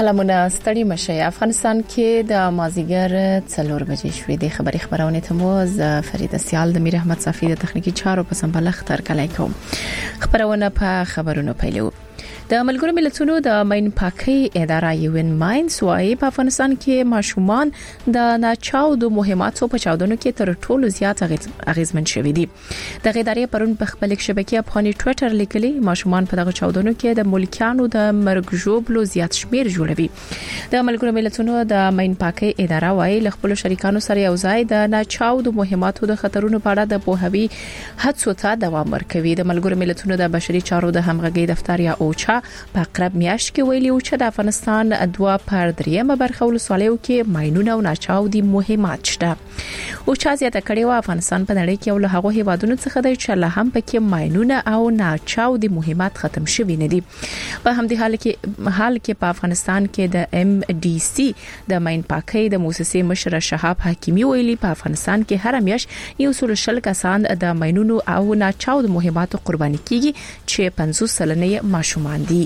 سلامونه ستړي مشه. افغانستان کې د مازیګر 4 بجې شوې د خبرونه ته مو ز فرید سیال د میر احمد صافی د تخنیکی چارو په سمبلخ تر کلای کوم. خبرونه په خبرونو پیلو. د ملګرو ملتونو د ماین پاکي اداره یوین ماینز وايي په افغانستان کې ماشومان د ناچاودو مهماتو په چاودنو کې تر ټولو زیات اغیزمن شوي دي. د ادارې پرون په خپل شبکې افغاني ټوئیټر لیکلي ماشومان په دغه چاودنو کې د ملکیانو د مرګ ژوبلو زیات شمیر جوړوي. د ملګرو ملتونو د ماین پاکي اداره وايي له خپل شریکانو سره یو ځای د ناچاودو مهماتو د خطرونو په اړه د پوهاوي هڅو ته دوام ورکوي. د ملګرو ملتونو د بشري چارو د همغږي دفتر یا اوچا په قرب میاشت کې ویلي و چې د افغانستان 2/3 برخه ولسوالیو کې ماینونه او ناچاودي مهمات شته. او چا زیاته کړي و افغانستان په نړۍ کې یو له هغه هیوادونو څخه دی چې له هم پکې ماینونه او ناچاودي مهمات ختم شوي نه دي. په همدې حال کې په افغانستان کې د MDC د ماین پاکي د موسسې مشر شهاب حکیمی ویلي په افغانستان کې هر میاشت یو سل شل کسان د ماینونو او ناچاودي مهماتو قرباني کیږي چې 50 سلنه ماشومان دي.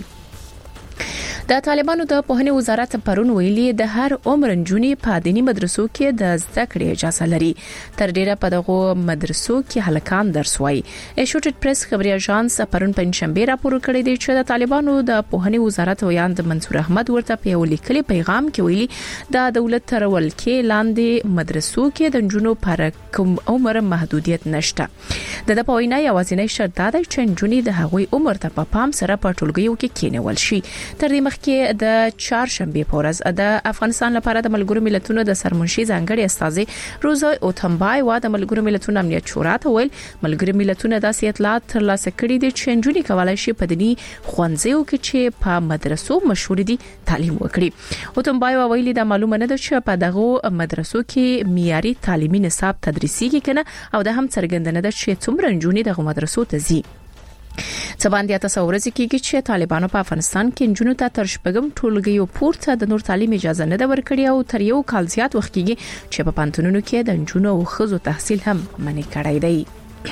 د طالبانو د پوهنې وزارت پرون ویلي د هر عمر جنونی په دینی مدرسو کې د زده کړې اجازه لري. تر ډیره په دغه مدرسو کې هلکان درس وایي. ایشوټډ پریس خبري اژانس پرون پنځشنبه راپور کړی دی چې د طالبانو د پوهنې وزارت ویاند منصور احمد ورته په یو لیکلي پیغام کې ویلي د دولت ترول کې لاندې مدرسو کې د جنونو پر کوم عمر محدودیت نشته. د پوهنې یوازینی شرط دا دی چې جنونی د هغوی عمر ته په پام سره په ټولګیو کې کېنول شي. تر دې کې د چهارشنبه په ورځ د افغانستان لپاره د ملګرو ملتونو د سرمنشي ځانګړي استاذ روزا اوتمبای و د ملګرو ملتونو امنیت شورا ته ویل ملګرو ملتونو د اطلاعات ترلاسه کړي دي چې جنونی کولای شي په دینی خوانځو کې چې په مدرسو مشهور دي تعلیم وکړي. اوتمبای ویلي د معلومه نه ده چې په دغه مدرسو کې معیاري تعلیمي نصاب تدریسي کنه او د هم څرګندنه ده چې څومره جنونی دغه مدرسو ته ځي. څباندې تاسو ورځ کېږي چې طالبانو په افغانستان کې جنونو ته تر شپږم ټولګیو پورته د نور تعلیم اجازه نه ده ورکړې او تر یو کال زیات وخت کېږي چې په پانتونونو کې د جنونو او ښځو تحصیل هم منع کړی دی.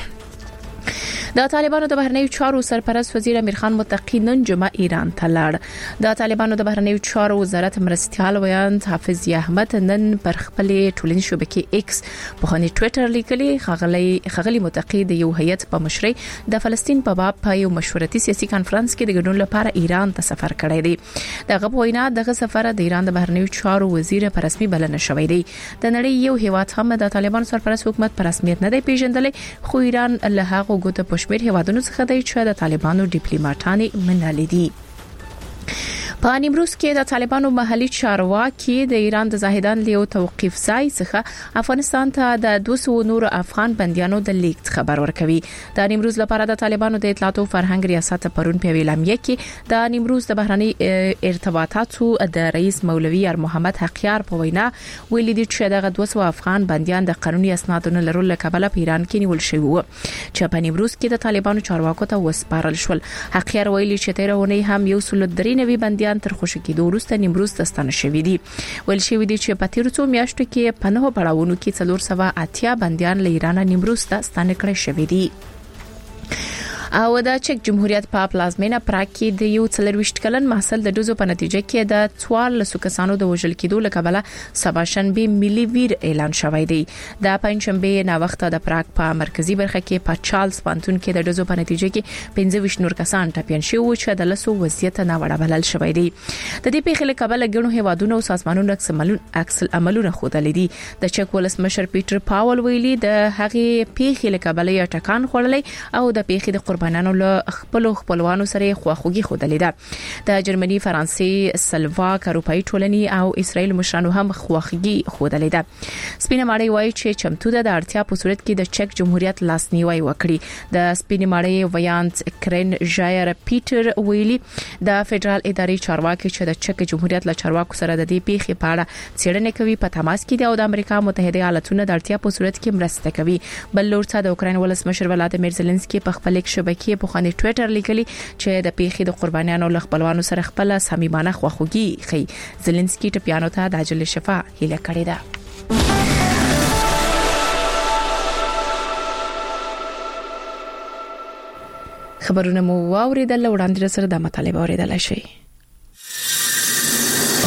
د طالبانو د بهرنیو چارو سرپرست وزیر امیر خان متقی نن جمعه ایران ته لاړ. د طالبانو د بهرنیو چارو وزارت مرستيال ویاند حافظ احمد نن پر خپل ټولنیز شبکې ایکس په خاني ټوئیټر لیکلي خغلی متقی د یو هیئت په مشرۍ د فلسطین په باب په یو مشورتي سیاسي کانفرنس کې د ګډون لپاره ایران ته سفر کړی دی. دغه وینا دغه سفر د ایران د بهرنیو چارو وزیر په رسمي بلنه شوی دی. د نړۍ یو هیواد هم د طالبانو سرپرست حکومت په رسمیت نه دی پیژندل خو ایران له هغه ګوته شمیر هیوادونو څخه د چې د طالبانو ډیپلوماټانی منلي دي. په نیمروز کې د طالبانو محلي چارواکي د ایران د زاهدان لیو توقيف ځای څخه افغانستان ته د 200 نور افغان بنديانو د لیک خبر ورکوي. د نیمروز لپاره د طالبانو د اطلاعات او فرهنګ ریاست پرون په ویلامیه کې د نیمروز د بهرنی ارتباطاتو د رئیس مولوی ار محمد حقیار په وینا ویلي دي چې دغه 200 افغان بنديان د قانوني اسنادونو لرلو کبله په ایران کې نیول شوی وو چې په نیمروز کې د طالبانو چارواکو ته وسپارل شول. حقیار ویلي چې تیرونه هم یو سل درې نوي بنديان تر خوشی کېدو وروسته نیمروز ته ستانه شوی دي. ویل شوی دي چې په تیر څو میاشتو کې په نوو پړاوونو کې 480 بنديان له ایران نیمروز ته ستانه کړی شوی دي. او د چک جمهوریت په پلازمینه پراګ کې د یو 24 کلن محصل د ډوزو په نتیجه کې د 14 کسانو د وژل کېدو لکبله سباشنبه ملي ویر اعلان شوی دی. د پنځشنبه نا وخت د پراګ په مرکزی برخه کې په چارلز پانتون کې د ډوزو په نتیجه کې 25 نور کسان ټپيان شوي او چې د لسو وضعیت نه وړه بلل شوی دی. د دې پیښې لکبله ګڼو هیوادونو او سازمانونو عکس العملونه خوده لیدي. د چک ولس مشر پیټر پاول ویلي د هغې پیښې لکبله یې ټکان خوړلې او د پیښې د قربانانو له خپلوانو سره خواخوږي خوده لیده. د جرمني، فرانسې، سلواک، اروپאי ټولنې او اسرائیل مشرانو هم خواخوږي خوده لیده. سپینه ماړی وایي چې چمتو ده د اړتیا په صورت کې د چک جمهوریت لاسنیوي وکړي. د سپینه ماړی ویاند کرن ژایر پیټر ویلي د فدرال ادارې چارواکي چې د چک جمهوریت له چارواکو سره د دې پیښې په اړه څېړنه کوي په تماس کې دي او د امریکا متحده ایالاتونو د اړتیا په صورت کې مرسته کوي. بل لور ته د اوکراین ولس مشر ولادیمیر زيلنسکي په خپل شبکې په خاني ټوئیټر لیکلي چې د پیښې د قربانیانو له خپلوانو سره خپل صمیمانه خواخوږي خي. زيلنسکي ټپيانو ته د عاجل شفا هیله کړې ده. خبرونه مو واوریدل وړاندې سره د مطالبه اوریدل شي.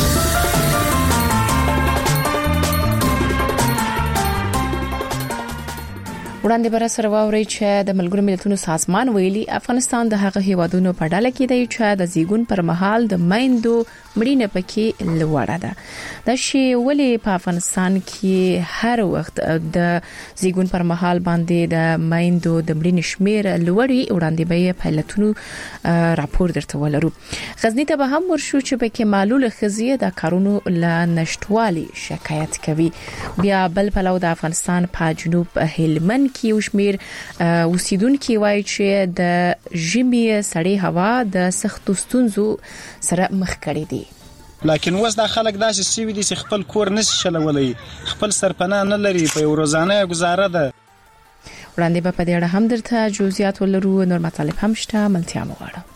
وړاندې بر سره واوري چې د ملګرو ملتونو سازمان ویلي افغانستان د هغه هیوادونو په ډله کې دی چې د زیګون پر مهال د میندو مړینه پکې لوړه ده د شی ولی په افغانستان کې هر وخت د زیګون پر مهال باندې د میندو د مړینې شمیر لوړی وړاندې به پایلټونو راپور درته ولرو غزنی ته به هم ورشو چې پکې معلول خزیه د کارونو ل نشټوالي شکایت کوي بیا بل پلو د افغانستان په جنوب هلمند کې وشمیر اوسیدونکو وایي چې د ژمي سړې هوا د سختو ستونزو سره مخ کړي دي لکن اوس د خلک داسې سوي دي چې خپل کور نشي شلولای خپل سرپناه نه لري په روزانه گزاره ده وړاندې په دې اړه هم درته جزئیات ولرو نور مطالب هم شته ملتیا مغواړم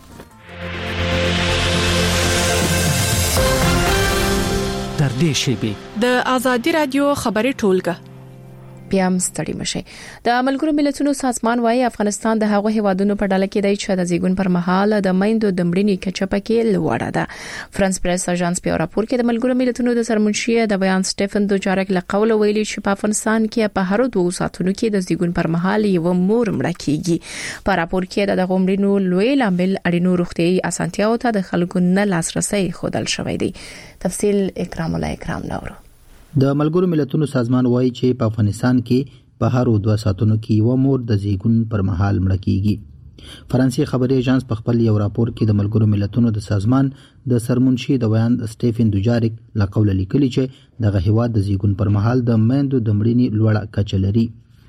در دې شیبه د ازادي رادیو خبري ټولګه بیا هم ستړي مشي د ملګرو ملتونو سازمان وايي افغانستان د هغه هیوادونو په ډله کې دی چې د زیګون پر مهال د میندو د مړینې کچه پکې لوړه ده فرانس پریس اژانس په راپور کې د ملګرو ملتونو د سرمنشي د بیان سټيفن دوجارک له قوله ویلي چې په افغانستان کې په هر 2 ساعتونو کې د زیګون پر مهال یو مور مړه کیږي په راپور کې د غومړینو لوی لامل اړینو روغتيایي اسانتیاو ته د خلکو نه لاسرسي خودل شوی دی تفصیل اکرام الله اکرام نورو د ملګرو ملتونو سازمان وایي چې په افغانستان کې په هر 2 ساعتونو کې یو مور د زیګون پر مهال مړه کیږي فرانسې خبري اژانس په خپل یو راپور کې د ملګرو ملتونو د سازمان د سرمنشي د بیان سټيفن دوجارک له قوله لیکلي چې دغه هیواد د زیګون پر مهال د میندو د مړینې لوړه کچه لري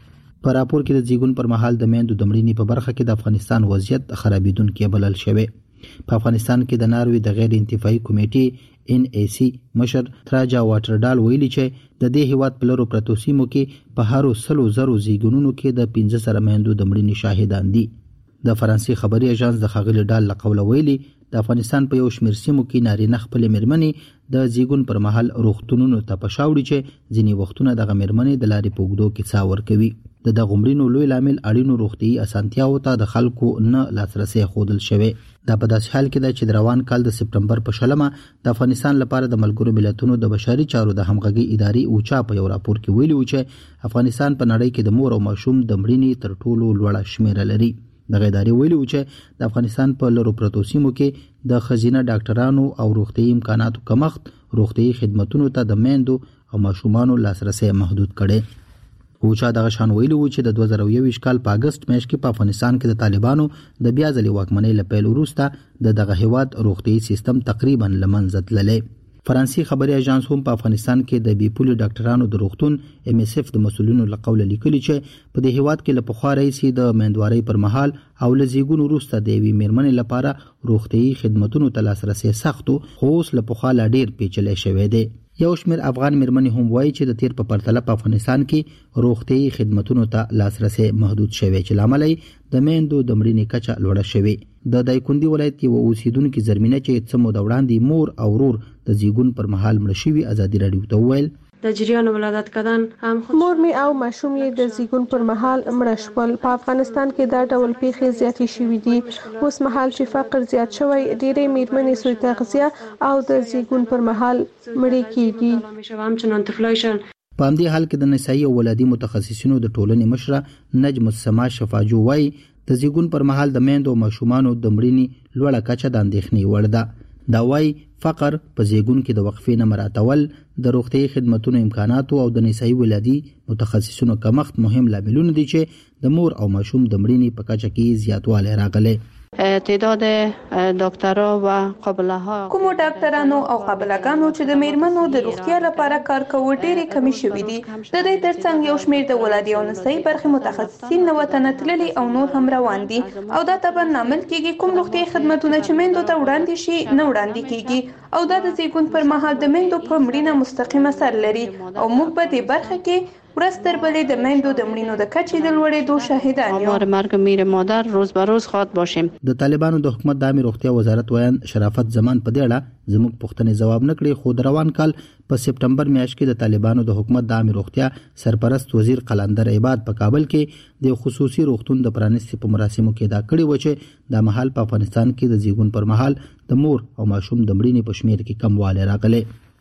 په راپور کې د زیګون پر مهال د میندو د مړینې په برخه کې د افغانستان وضعیت خرابېدونکي بلل شوی په افغانستان کې د ناروې د غیر انتفاعي کمیټې NAC مشر تراجا واټرډال ویلي چې د دې هیواد په لورو پرتو سیمو کې په هر 100 زیګونونو کې د 15 سره میندو د مړینې شاهدان دي د فرانسې خبري اژانس د خغلی ډال له قوله ویلي د افغانستان په یو شمېر سیمو کې نارینه خپل مېرمنې د زیګون پر مهال روغتونونو ته پښاوړي چې ځینی وختونه د مېرمنې د لارې پوګدو کې څاور کوي د غومړینو لوی لامل اړینو روغتيایي اسانتیاو ته د خلکو نه لاسرسي خودل شوی دا په داسې حال کې د روان کال د سپټمبر په شلمه د افغانستان لپاره د ملګرو ملتونو د بشري چارو د همغږي ادارې اوچا په یو راپور کې ویلي و چې افغانستان په نړۍ کې د مور او ماشوم د مړینې تر ټولو لوړه شمیره لري د ادارې ویلي و چې د افغانستان په لورو پرتو سیمو کې د خزینه ډاکټرانو او روغتيایي امکاناتو کمښت روغتيایي خدماتونو ته د میندو او ماشومانو لاسرسي محدود کړي اوچا دغه شان ویلي و چې د 2021 کال په اگست میاشت کې په افغانستان کې د طالبانو د بیا ځلې واکمنۍ لپاره وروسته دغه هیواد روغتيایي سیستم تقریبا لمنځه تللی فرانسې خبري اژانس هم په افغانستان کې د بیپولي ډاکټرانو د روغتون MSF د مسولینو له قوله لیکلي چې په دې هیواد کې له پخوا راځي د مندوارۍ پر مهال او لزیګونو وروسته د وی میرمنې لپاره روغتيایي خدماتونو ته لاسرسي سختو خو اوس له پخوا لا ډیر پیچلې شوی دی یو شمېر افغان میرمنې هم وایي چې د تیر په پرتله په افغانستان کې روغتيایي خدماتونو ته لاسرسي محدود شوی چې لامل د میندو د مړینې کچه لوړه شوی د دایکندي ولایت یو اوسیدونکو زرمینه چې څه مو د وړاندې مور او ورور د زیګون پر مهال مړ شوی ازادي رادیو ته ویل در جریان ولادت کردن هم مور می او ماشوم یې د زیګون پر مهال مړ شول په افغانستان کې دا ډول پیښې زیاتې شوې دي اوس مهال چې فقر زیات شوی ډېرې میرمنې سوی تغذیه او د زیګون پر مهال مړې کیږي همچنان طفلایشان په همدې حال کې د نسایي او ولادي متخصصینو د ټولنې مشره نجم السما شفاجو وایي د زیګون پر مهال د میندو او ماشومانو د مړینې لوړه کچه د اندېښنې وړ ده دا وایي فقر په زیګون کې د وقفې نه مراتول د روغتي خدماتو امکاناتو او د نسایي ولادي متخصصینو کمښت مهم لاملونه دي چې د مور او ماشوم د مړینې په کچه کې زیاتوالی راغلی تعداد دکترها و قابله ها کوم ډاکټرانو او قابله‌ګانو چې د میرمنو د روغتیا لپاره کار کوي ډېری کمی شوې دي د دې ترڅنګ یو شمېر د ولادي او نسایي برخې متخصصین نو وطن تللي او نور هم روان دي او دا تبن عمل کیږي کوم روغتي خدماتونه چې میندو ته وړاندې شي نه وړاندې کیږي او دا د زیګون پر مهال د میندو په مړینه مستقیم اثر لري او موږ په دې برخه کې ورستر بلې د میندو د مړینو د کچې د لوړېدو شاهدان یو آمار مرگ میر مادر روز به روز خواهد باشیم د طالبانو د حکومت د عامه روغتیا وزارت ویان شرافت زمان په دې اړه زموږ پوښتنې جواب نکړي خو د روان کال په سپټمبر میاشت کې د طالبانو د حکومت د عامه روغتیا سرپرست وزیر قلندر عباد په کابل کې د خصوصي روغتون د پرانیستي په مراسمو کې دا کړی و چې د محل په افغانستان کې د زیګون پر مهال د مور او ماشوم د مړینې په شمیر کې کموالی راغلی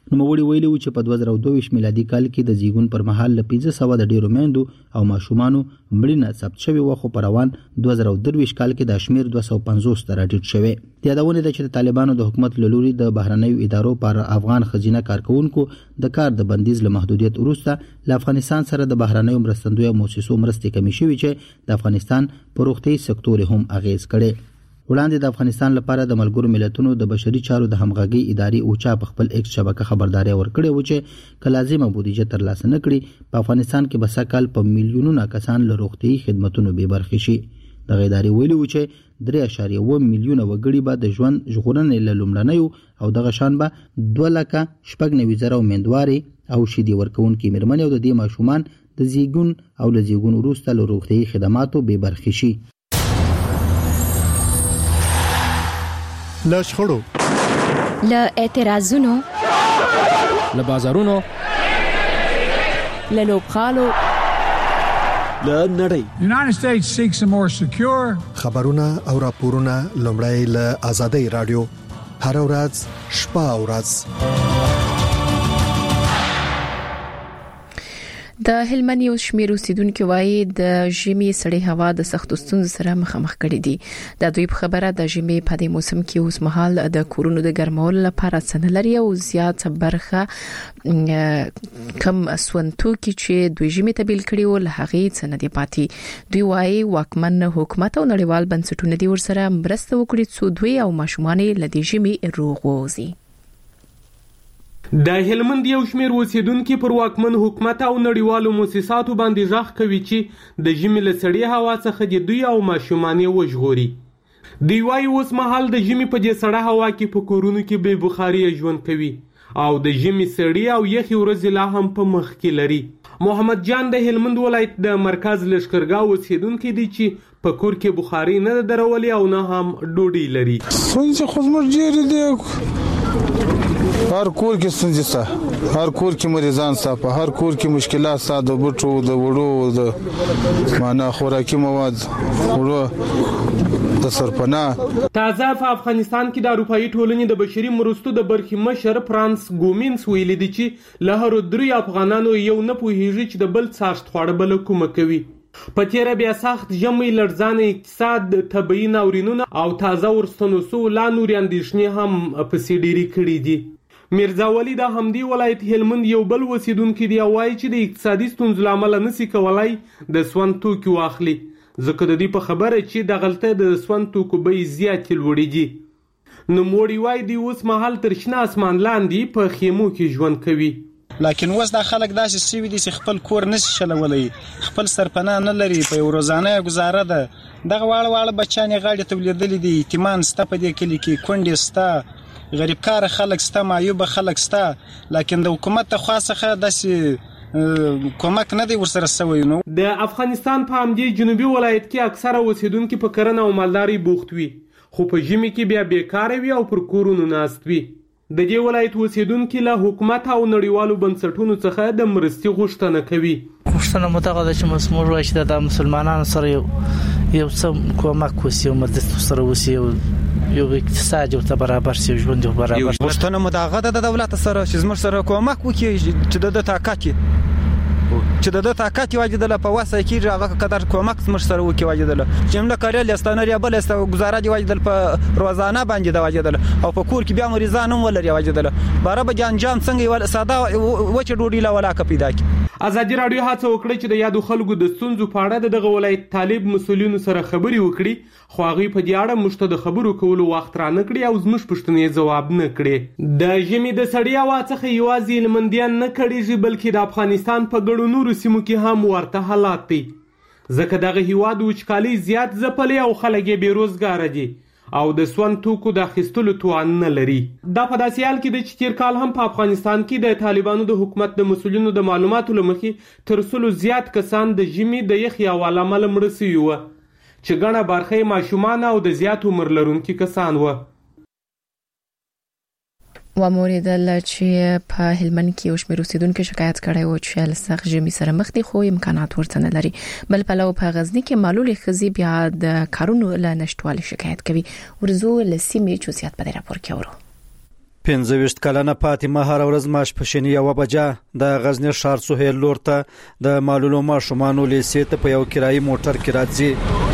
نوموړي ویلي و چې په 2022 میلادي کال کې د زیږون پر مهال له 1500 د ډیرو میندو او ماشومانو مړینه ثبت شوې و، خو په روان 2023 کال کې د شمیر 250 ته راټیټ شوی. د یادونه ده چې د طالبانو د حکومت له لوري د بهرنیو ادارو پر افغان خزینه کارکونکو د کار د بندیز له محدودیت وروسته له افغانستان سره د بهرنیو مرستندویو مؤسسو مرستې کمې شوې چې د افغانستان په روغتي سکتور هم اغیز کړي. وړاندې د افغانستان لپاره د ملګرو ملتونو د بشري چارو د همغږي ادارې اوچا په خپل ایکس شبکه خبرداري ورکړې و چې که لازمه بودیجه ترلاسه نه کړي په افغانستان کې به سږ کال په میلیونونو کسان له روغتي خدماتو بې برخې شي. دغه ادارې ویلي و چې 3.1 میلیونه وګړي به د ژوند ژغورنې له لومړنیو او دغه شان به 2,94,000 امیندواري او شیدې ورکوونکي مېرمنې او د دې ماشومان د زیږون او له زیږون وروسته له روغتي خدماتو بې برخې شي. له شخړو، له اعتراضونو، له بازارونو، له لوبغالو، له نړۍ. United States seeks a more secure. خبرونه او راپورونه لومړی له آزادۍ رادیو هر ورځ شپه او ورځ. د هلمند یو شمېر اوسیدونکو وایي د ژمي سړې هوا د سختو ستونزو سره مخامخ کړي دي. د دوی په خبره د ژمي په دې موسم کې اوس مهال د کورونو د ګرمولو لپاره څه لري او زیات برخه کم سونتو کې چې دوی ژمي ته بیل کړي او له هغه څه نه دی پاتې. دوی وایي واکمن حکومت او نړیوال بنسټونه دي ورسره مرسته وکړي چې دوی او ماشومان له دې ژمي روغ ووځي. د هلمند یو شمېر اوسیدونکو پر واکمن حکومت او نړیوالو مؤسساتو باندې ژغ کوي چې د ژمي له سړې هوا څخه د دوی او ماشومان وژغوري. دوی وايي اوس مهال د ژمي په دې سړه هوا کې په کورونو کې بې بخاري ژوند کوي او د ژمي سړې او یخي ورځې لا هم په مخ کې لري. محمد جان د هلمند ولایت د مرکز لشکرګاه اوسیدونکو دی چې په کور کې بخاري نه درولي او نه هم ډوډۍ لري. څنګه خو زموږ ډېر دی هر کور کې ستونزې سته، هر کور کې مریضان سته، په هر کور کې مشکلات سته، د بوټو د وړو د معنا خوراکي مواد وړو د سرپناه. تازه په افغانستان کې د اروپאי ټولنې د بشري مرستو د برخې مشر فرانس ګومینس ویلي دی چې له هر درې افغانانو یو نه پوهیږي چې د بل څاشت خوړه بل کومه کوي. په تیره بیا سخت ژمي لړزانه اقتصاد، طبيعي ناورینونه او تازه ورستنو سو لا نور اندېښنې هم په سیډيري کړې دي. میرزا ولی د همدې ولایت هلمند یو بل اوسیدونکو دی وایي چې د اقتصادي ستونزو لامل نشي کولای د سون توکو واخلي، ځکه د دې په خبره چې د غلطه د سون توکو به زیات لوړې دي. نو موړي وایي دی اوس مهال تر شنه اسمان لاندې په خیمو کې ژوند کوي. لکن اوس د خلک داسې سوي دي چې خپل کور نشي چلولی، خپل سرپناه نه لري، په یو روزانه گزاره ده. دغه واړه بچان یې غاړې ته ولیدلي دي، یتیمان سته په دې کلي کې، کونډې سته، غریب کار خلک سته، معیوب خلک سته، لکن د حکومت ته خاصه داسې کومک نه دی ورسره شوی. نو د افغانستان په همدې جنوبي ولایت کې اکثره اوسیدونکو په کرنه او مالداري بوخت وي، خو په ژمي کې بیا بیکاره وي او پر کورونو ناست وي. د دې ولایت اوسیدونکو له حکومت او نړیوالو بنسټونو څخه د مرستې غوښتنه کوي. غوښتنه متغاده چې مسمور وایي چې د مسلمانانو سره یو څه کومک وسی او مرسته سره وسی یو اقتصاد او برابر شي ژوند او برابر. غوښتنه متغاده د دولت سره چې زموږ سره کومک وکړي چې د طاقت واجدله په واسه کې هغه قدر کومک زموږ سره وکړي واجدله جمله کاري لستانه یا بل است گزاره دی واجدل په روزانه باندې دا واجدله او په کور کې بیا مریضان هم ولري واجدله برابر جان څنګه ول ساده وچ ډوډۍ لا ولا کپیدا کی. ازادي رادیو هڅه وکړه چې د یادو خلکو د ستونزو په اړه دغه ولایت طالب مسولینو سره خبري وکړي، خو هغه په دې اړه مشته د خبرو کولو وخت را نه کړی او زموږ پښتنې جواب نه کړي. د ژمي د سړیا واڅخه یوازې لمندیان نه کړي بلکې د افغانستان په ګڼو نورو سیمو کې هم ورته حالات دي، ځکه دغه هیواد وچکالي زیات ځپلې او خلک یې بیروزګار دي او د سون توکو د اخیستلو توان نه لري. دا په داسې حال کې د چې تیر کال هم په افغانستان کې د طالبانو د حکومت د مسولینو د معلوماتو له مخې تر سلو زیات کسان د ژمي د یخ یا واله عمل مړه شوي وو، چې ګڼه برخه یې ماشومان او د زیات عمر لرونکي کسان وو. وموریدل چې په هلمند کې یو شمېر اوسیدونکو شکایت کړی و چې له سخت ژمي سره مخ دي خو امکانات ورته نه لري. بل پلو په غزني کې معلولې ښځې بیا د کارونو له نشټوالي شکایت کوي. ورزو له سیمې جزئیات په دې راپور کې اورو. 15 کلنه فاطمه هر ورځ ماسپښین 1 بجه د غزنی ښار سهیل لور ته د معلولو ماشومانو لیسې ته په یو کرایي موټر کې راځي.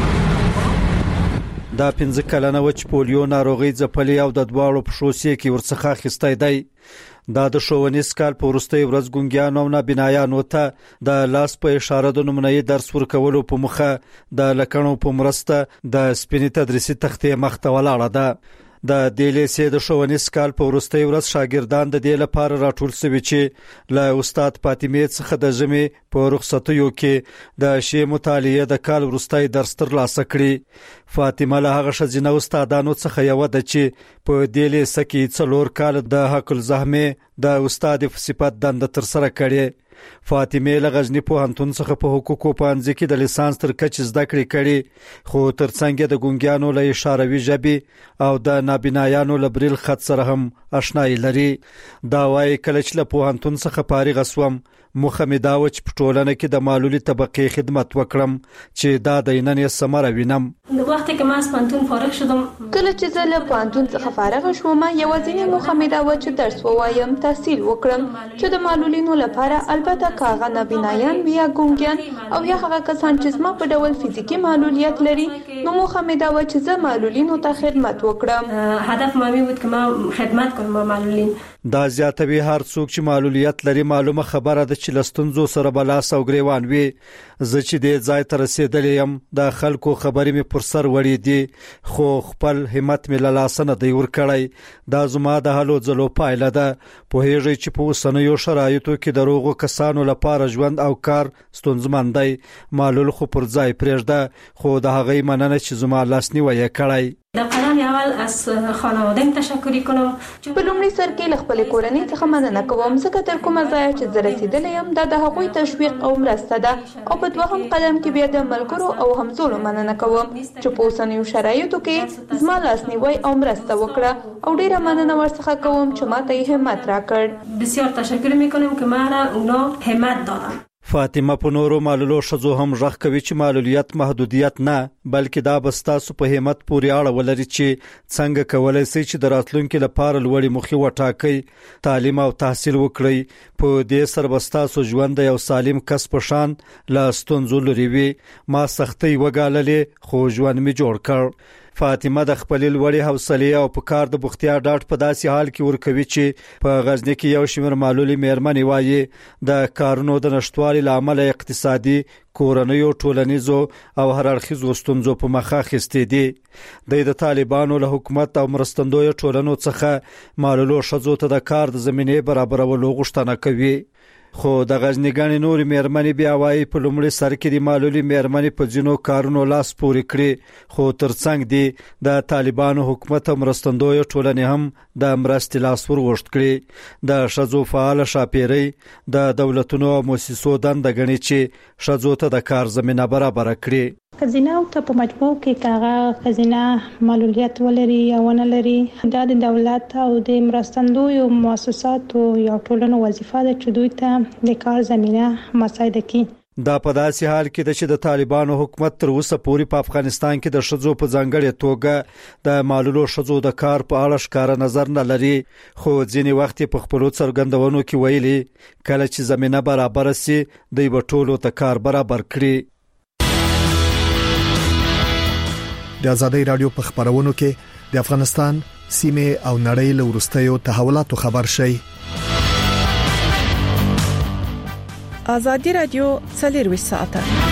دا 15 کلنه وچ پولیو ناروغي ځپلې او د دواړو پښو سیکي ورڅخه اخیستی دی. دا د ښوونیز کال په وروستۍ ورځ ګونګیانو او نابینایانو ته د لاس په اشاره د نمونهي درس ورکولو په مخه د لکڼو په مرسته د سپینې تدریسي تختې مخته ولاړه ده. د دې لیسې د ښوونیز کال په وروستۍ ورځ شاګردان د دې لپاره راټول شوي چې له استاد فاطمه څخه د ژمي په رخصتیو کې د شی مطالعه د کال وروستۍ درس ترلاسه کړي. فاطمه له هغه ښځینه استادانو څخه یو ده چې په دې لیسې کې 4 کال د حق الزحمه د استاد په صفت دنده تر سره کړي. فاطمه له غزنی پوهنتون څخه په حقوقو پوهنځي کې د لیسانس تر کچې زده کړې کړي، خو ترڅنګ د ګونګیانو له اشاروي ژبې او د نابینایانو له بریل خط سره هم آشنایي لري. دا وايي کله چې له پوهنتون څخه فارغ شوم مخه مې دا و چې په ټولنه کې د معلولي طبقې خدمت وکړم چې دا د نن یې ثمره وینم. د وخت کې ما پوهنتون فارغ شدم، کله چې زه له پوهنتون څخه فارغ شوم یوازینی موخه مې دا و چې درس ووایم، تحصیل وکړم چې د معلولینو لپاره البته کاغه نابینایان یا ګونګیان او یا هغه کسان چې زما په ډول فزیکی معلولیت لري، نو موخه مې دا و چې زه معلولینو ته خدمت وکړم. هدف ما وي چې ما خدمت کوم معلولین. دا زیاتوي هر څوک چې معلولیت لري معلومه خبره ده چې لستونزو سره بلاس او ګریوان وي. زه چې دې ځای ته رسیدلې یم د خلکو خبرې مې پر سر وړې دي، خو خپل همت مې له لاسه نه دی ورکړی. دا زما د هلو ځلو پایله ده. پوهېږئ چې په اوسنیو شرایطو کې د روغو کسانو لپاره ژوند او کار ستونزمن دی. معلول خو پر ځای پرېږده، خو د هغې مننه چې زما لاسنیوی یې کړی. د قدم اول از خانواده‌ام تشکر کنم. په لومړي سر کې له خپل کورنۍ څخه مننه کوم ځکه تر کومه ځای چې زه رسیدلې یم دا د هغوی تشویق او مرسته ده، او په دوهم قدم کې بیا د ملګرو او همزولو مننه کوم چې په اوسنیو شرایطو کې زما لاسنیوی او مرسته وکړه، او ډیره مننه ورڅخه کوم چې ماته یې همت راکړ. بسیار تشکر میکنم که ما را اونا همت دادن. فاطمه په نورو معلولو ښځو هم غږ کوي چې معلولیت محدودیت نه بلکې دا بس تاسو په همت پورې اړه ولري چې څنګه کولای شئ چې د راتلونکي لپاره لوړې موخې وټاکئ، تعلیم او تحصیل وکړئ. په دې سره بس تاسو ژوند یو سالم کس په شان له ستونزو لري وي. ما سختۍ وګاللې خو ژوند می جوړ کړ. فاطمه د خپل لوړې حوصله او په کار د بوختیا ډاټ په داسې حال کې ورکوي چې په غزنی کې یو شمېر معلولي مېرمنې وایي د کارونو د نشټوالي لامل اقتصادي، کورنیو، ټولنیزو او هر اړخیزو ستونزو په مخه اخیستې دي. د طالبانو له حکومت او مرستندوی ټولنو څخه معلولو ښځو ته د کار د زمینې برابرولو غوښتنه کوي. خو د غزنیګانې نور مېرمنې بیا وایي په لومړي سر کې د معلولي مېرمنې په ځینو کارونو لاس پورې کړي، خو ترڅنګ دي د طالبانو حکومت او مرستندوی ټولنې هم د مرستې لاس ورغوښت کړي. د ښځو فعال شاپیرۍ د دولتونو او مؤسسو دنده ګڼي چې ښځو ته د کار زمینه برابر کړي. ښځینه ته په مجموع کې کاغه ښځینه معلولیت ولري یا ونه لري، دا د دولت او د مرستندویو مؤسساتو یا ټولنو وظیفه ده چې دوی ته د کار زمینه مساعده کړي. دا په داسې حال کې ده چې د طالبانو حکومت تر اوسه پورې په افغانستان کې د ښځو په ځانګړې توګه د معلولو ښځو د کار په اړه ښکاره نظر نه لري، خو ځینې وخت په خپلو څرګندونو کې ویلي کله چې زمینه برابر شي دوی به ټولو ته کار برابر کړي. د آزادۍ رادیو په خبرونو کې د افغانستان سیمه او نړۍ له وروستیو تحولاتو خبر شي. آزادۍ رادیو 24 ساعته.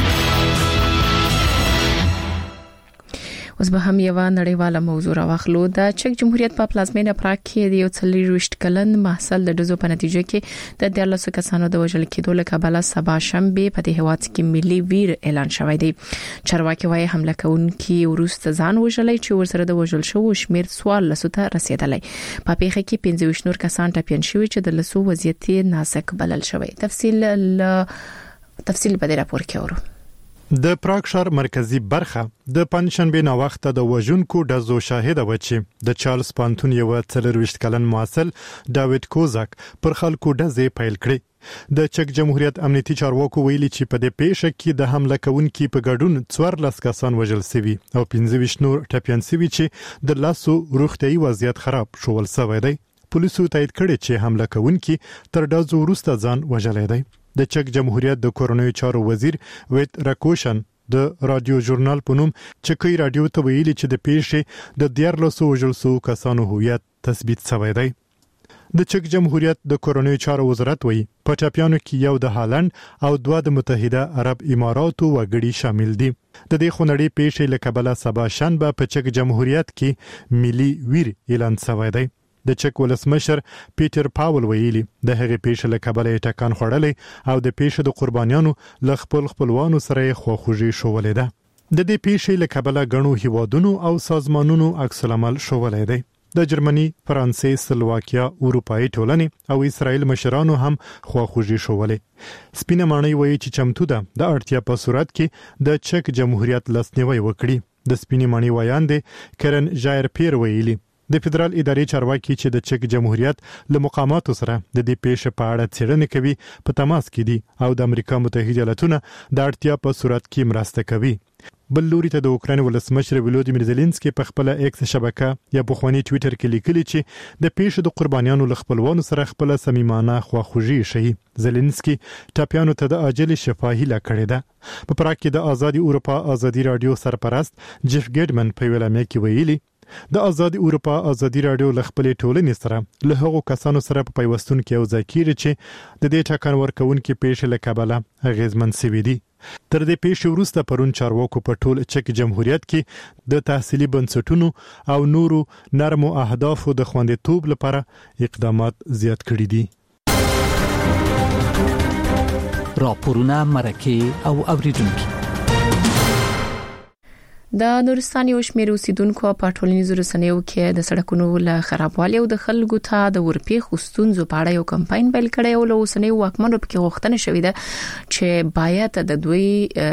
اوس به هم یو نړیواله موضوع راوخلو. د چک جمهوریت په پلازمینه پراګ کې د یو 23 کلن محصل د دزو په نتیجه کې د 13 کسانو د وژل کېدو له کبله سبا شنبه په دې هواد کې ملي ویر اعلان شوی دی. چارواکي وايي حمله کوونکي ورسته ځان وژلای چې ورسره د وژل شو شمیر سوال لسوته رسیدلی. په پیښه کې 25 نور کسان ټپيان شوي چې د لسو وضعیت نازک بلل شوی. تفصیل په دې راپور کې اورو. د پراګ ښار مرکزی برخه د پنځشنبه نا وخت د وژونکو ډزو شاهد و چې د چارلز پانتون یو 23 کلن محصل ډاوید کوزاک پر خلکو ډزې پیل کړې. د چک جمهوریت امنیتي چارواکو ویلي چې په دې پیښه کې د حمله کوونکو په ګډون 14 کسان وژل شوي او 25 نور ټپيان شوي چې د لاسو روغتيایي وضعیت خراب شول شوی دی. پولیسو تایید کړي چې حمله کوونکي تر ډزو وروسته ځان وژلی دی. د چک جمهوریت د کورونوي چارو وزیر ویت راکوشن د رادیو ژورنال په نوم چکی رادیو ته ویلي چې د پیښې د 14 وژل شوو کسانو هویت تثبیت شوی دی. د چک جمهوریت د کورونوي چارو وزارت وایي په ټاپیانو کې یو د هالند او 2 د متحده عرب اماراتو وګړي شامل دي. د دې خونړۍ پیښې له کبله سبا شنبه په چک جمهوریت کې ملي ویر اعلان شوی دی. د چک ولسمشر پیټر پاول ویلي د هغې پیښې له کبله یې ټکان خوړلی او د پیښې د قربانیانو له خپلوانو سره یې خواخوږي ښوولې ده. د دې پیښې له کبله ګڼو هیوادونو او سازمانونو عکس العمل ښوولی دی. د جرمني، فرانسې، سلواکیا، اروپایي ټولنې او اسرائیل مشرانو هم خواخوږي ښوولې. سپینه ماڼۍ وایي چې چمتو ده د اړتیا په صورت کې د چک جمهوریت لاسنیوی وکړي. د سپینې ماڼۍ وایاندې کرن ژایر پیر ویلي د فدرال ادارې چارواکي چې د چک جمهوریت له مقاماتو سره د دې پیښې په اړه څېړنې کوي په تماس کې دي او د امریکا متحده ایالاتونو د اړتیا په صورت کې مرسته کوي. بل لوري ته د اوکراین ولسمشر ولودیمیر زيلنسکي په خپل ایکس شبکه یا په خواني ټوئیټر کې لیکلي چې د پیښې د قربانیانو له خپلوانو سره خپل صمیمانه خواخوږي شي. زيلنسکي ټاپیانو ته د عاجل شفاهي لکړه ده. په پراګ کې د آزادي اروپا آزادي رادیو سرپرست جيف ګیډمن په ویلامه کې ویلي د آزادي اروپا آزادي رادیو له خپلې ټولنې سره له هغو کسانو سره په پیوستون کې یو ځای کیږي چې د دې ټاکن ورکوونکو پیښې له کبله اغیزمن شوي دي. تر دې پیښې وروسته پرون چارواکو په ټول چک جمهوریت کې د تحصیلي بنسټونو او نورو نرمو اهدافو د خوندیتوب لپاره اقدامات زیات کړي دي. راپورونه مرکه او اوریدونکو د نورستان یو شمېر اوسیدونکو په ټولنیزو رسنیو کې د سړکونو له خرابوالي او د خلکو ته د ورپېښو ستونزو په اړه یو کمپاین پیل کړی او له اوسنیو واکمنو پکې غوښتنه شوې ده چې باید د دوی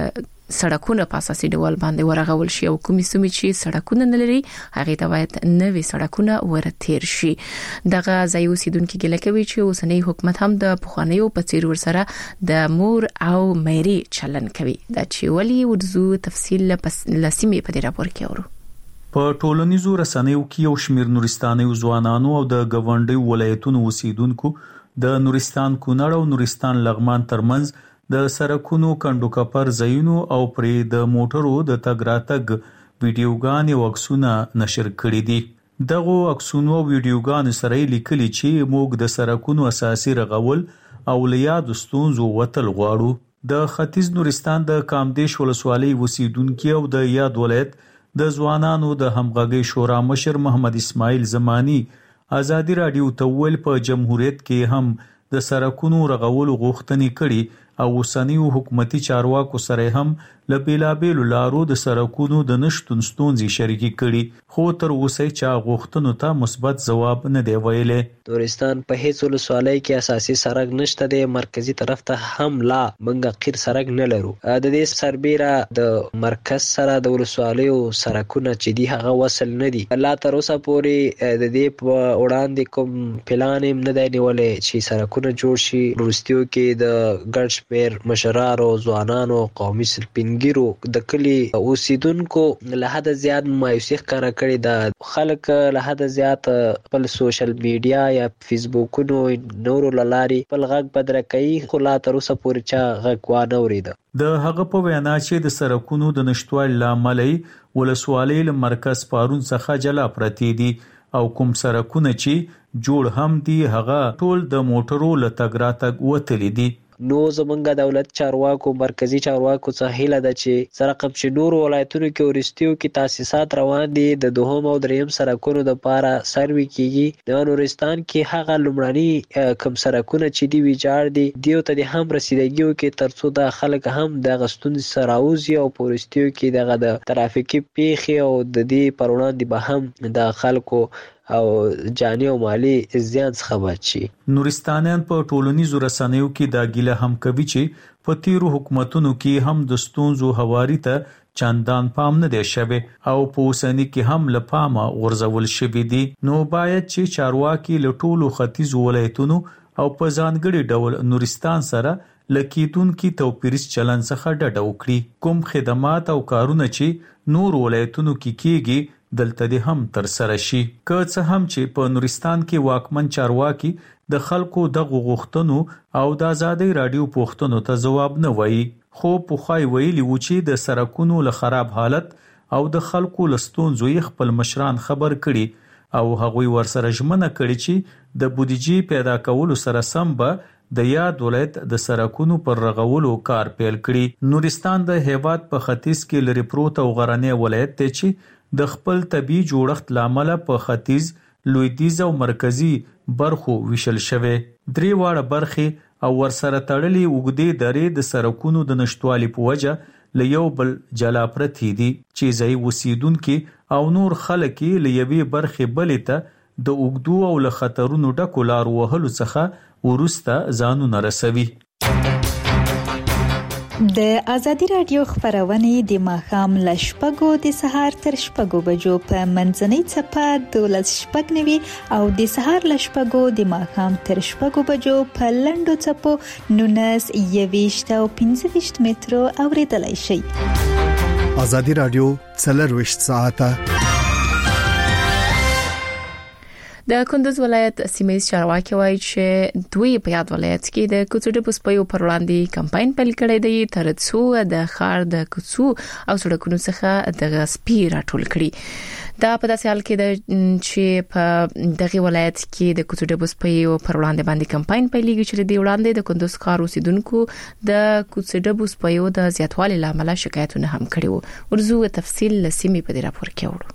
سړکونه په اساسي ډول باندې ورغول شي او کومې سیمې چې سړکونه نه لري هغه ته باید نوې سړکونه ورتیر شي. دغه ځای اوسیدونکو ګله کوي چې اوسنی حکومت هم د پخوانیو په څیر ورسره د مور او مېری چلن کوي. دا چې ولي ورزو تفصیل لسیمې په دې راپور کې اورو. په ټولنیزو رسنیو کې یو شمېر نورستاني ځوانانو او د ګاونډي ولایتونو اوسیدونکو د نورستان کونړ او نورستان لغمان ترمنځ د سرکونو کندوکپر ځایونو او پرې د موټرو د تګ راتګ ویډیوګانې او عکسونه نشر کړي دي. دغه عکسونو او ویډیوګانو سره لیکلي چې موږ د سرکونو اساسي رغول او لیاد ستونزو وتل غواړو. د ختیځ نورستان د کامدیش ولسوالۍ اوسیدونکو او د یاد ولایت د ځوانانو د همغږي شورا مشر محمد اسماعیل زمانی آزادي رادیو ته ویل په جمهوریت کې هم د سرکونو رغول غوښتنې کړي او اوسنیو حکومتي چارواکو سره هم له بیلابیلو لارو د سرکونو د نشټون ستونزې شریکي کړي خو تر اوسه چا غوښتنو ته مثبت ځواب نه دی ویلي. نورستان په هیڅ ولسوالۍ کې اساسي سړک نشته دی. مرکزی طرف ته هم لا منګه قیر سړک نه لرو. د دې سربېره د مرکز سره د ولسوالیو سړکونه چې دی هغه وصل نه دي. لا تر اوسه پورې د دې په وړاندې کوم پلان هم نه دی نیولې چې سړکونه جوړ شي. ورستیو کې د ګډ شمېر مشرانو ځوانانو قومي سلپینګیرو د کلی اوسیدونکو له حد زیات مایوسي ښکاره کړې ده. خلک له حد زیات خپل سوشل میډیا یا فیسبوکونو نورو لارې خپل غږ بدره کوي خو لا تر اوسه پورې چا غږ وانه اورېده. د هغه په وینا چې د سرکونو د نشټوالي لامل ولسوالۍ له مرکز پارون څخه جلا پرتی دي او کوم سرکونه چې جوړ هم دي هغه ټول د موټرو له تګ راتګ وتلي دي. نو زمونږ دولت چارواکو مرکزی چارواکو څخه هیله ده چې سره کوم چې نور ولایتونو کې ورستیو کې تاسیسات روان دي د دوهم او دریم سرکونو د پاره سروي کیږي. د نورستان کې هغه لومړني کوم سرکونه چې دی ویجاړ دي دیو ته هم رسیدګیو کې ترڅو د خلک هم د غستون سراوزي او پورستیو کې دغه د ترافیکي پیښې او د دې پر وړاندې به هم د خلکو او جانی او مالی زیان څخه بچي. نورستانیان په ټولنیزو رسنیو کې دا ګیله هم کوي چې په تیرو حکومتونو کې هم د ستونزو هواري ته چندان پام نه دی شوی او په اوسني کې هم له پامه غورځول شوی دي. نو باید چې چارواکي له ټولو ختیځو ولایتونو او په ځانګړي ډول نورستان سره لکیدونکو توپیریز چلن څخه ډډه وکړي. کوم خدمات او کارونه چې نور ولایتونو کې کیږي دلته د هم تر سره شي. که څه هم چې په نورستان کې واکمن چارواکي د خلکو د غوښتنو او د ازادي رادیو پوښتنو ته ځواب نه وایي، خو پوخای ویلي و چې د سړکونو له خراب حالت او د خلکو له ستونزو خپل مشران خبر کړي او هغوی ورسره ژمنه کړي چې د بودیجې پیدا کولو سره سم به د یاد ولایت د سړکونو پر رغولو کار پیل کړي. نورستان د هیواد په ختیځ کې لري پروت او غرنی ولایت دی چې د خپل طبي جوړښت لامل په ختیځ، لویدیځ او مرکزی برخو ویشل شوی. درې واړه برخې او ورسره تړلي اوږدې درې د سړکونو د نشټوالي په وجه له یو بل جلا پرتې دي چې ځای اوسیدونکي او نور خلک له یوې برخې بلې ته د اوږدو او له خطرونو ډکو لارو وهلو څخه ورسته ځانونه رسوي. د ازادي رادیو خبرونه د ماښام ل 6:00 د سهار تر 6:00 بجو په منځنۍ چپه 12:09 او د سهار ل 6:00 د ماښام تر 6:00 بجو په لندو چپو 19 او 15 مترو اوریدلای شي. ازادي رادیو 24 ساعته د کندوز ولایت سیمه چارواکي وایي چې دوی په یاد ولایت کې د کوڅو د پسپیو پر وړاندې کمپاین پیل کړی دی ترڅو د ښار د کوڅو او سړکونو څخه د غسپی راټول کړي. دا په داسې حال کې ده چې په دغه ولایت کې د کوڅو د پسپیو پر وړاندې باندې کمپاین پیلېږي چې د وړاندې د کندوز ښار اوسیدونکو د کوڅو د پسپیو د زیاتوالي لامل شکایتونه هم کړي وو. ورزو تفصیل لسیمې په دې راپور کې وړو.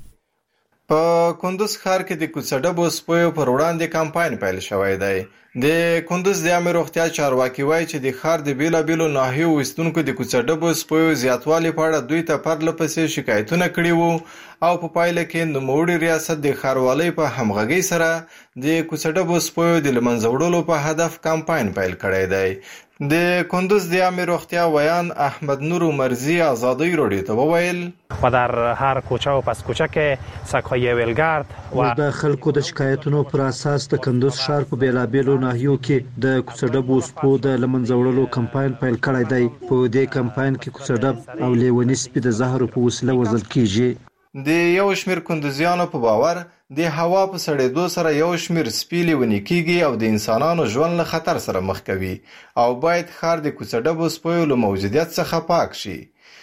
په کندوز ښار کې د کوڅډبو سپیو پر وړاندې کمپاین پیل شوی دی. د کندوز د عامه روغتیا چارواکي وایي چې د ښار د بیلابیلو ناحیو اوسیدونکو د کوڅډبو سپیو زیاتوالي په اړه دوی ته پرله پسې شکایتونه کړي وو او په پایله کې نوموړي ریاست د ښاروالۍ په همغږۍ سره د کوڅډبو سپیو د لمنځه وړلو په هدف کمپاین پیل کړی دی. د کندوز د عامه روغتیا ویان احمد نور مرزی آزادی رادیو ته وویل و در هر کوچه و پس کوچه که سگ‌های ولگرد و د خلکو د شکایتونو پر اساس د کندوز ښار په بیلابیلو ناحیو کې د کوڅډبو سپو د لمنځه وړلو کمپاین پیل کړی دی. په دې کمپاین کې کوڅډب او لیونی سپي د زهرو په وسیله وژل کیږي. د یو شمېر کندوزیانو په باور د هوا په سړېدو سره یو شمېر سپي لیوني کیږي او د انسانانو ژوند له خطر سره مخ کوي او باید ښار د کوڅډبو سپیو له موجودیت څخه پاک شي.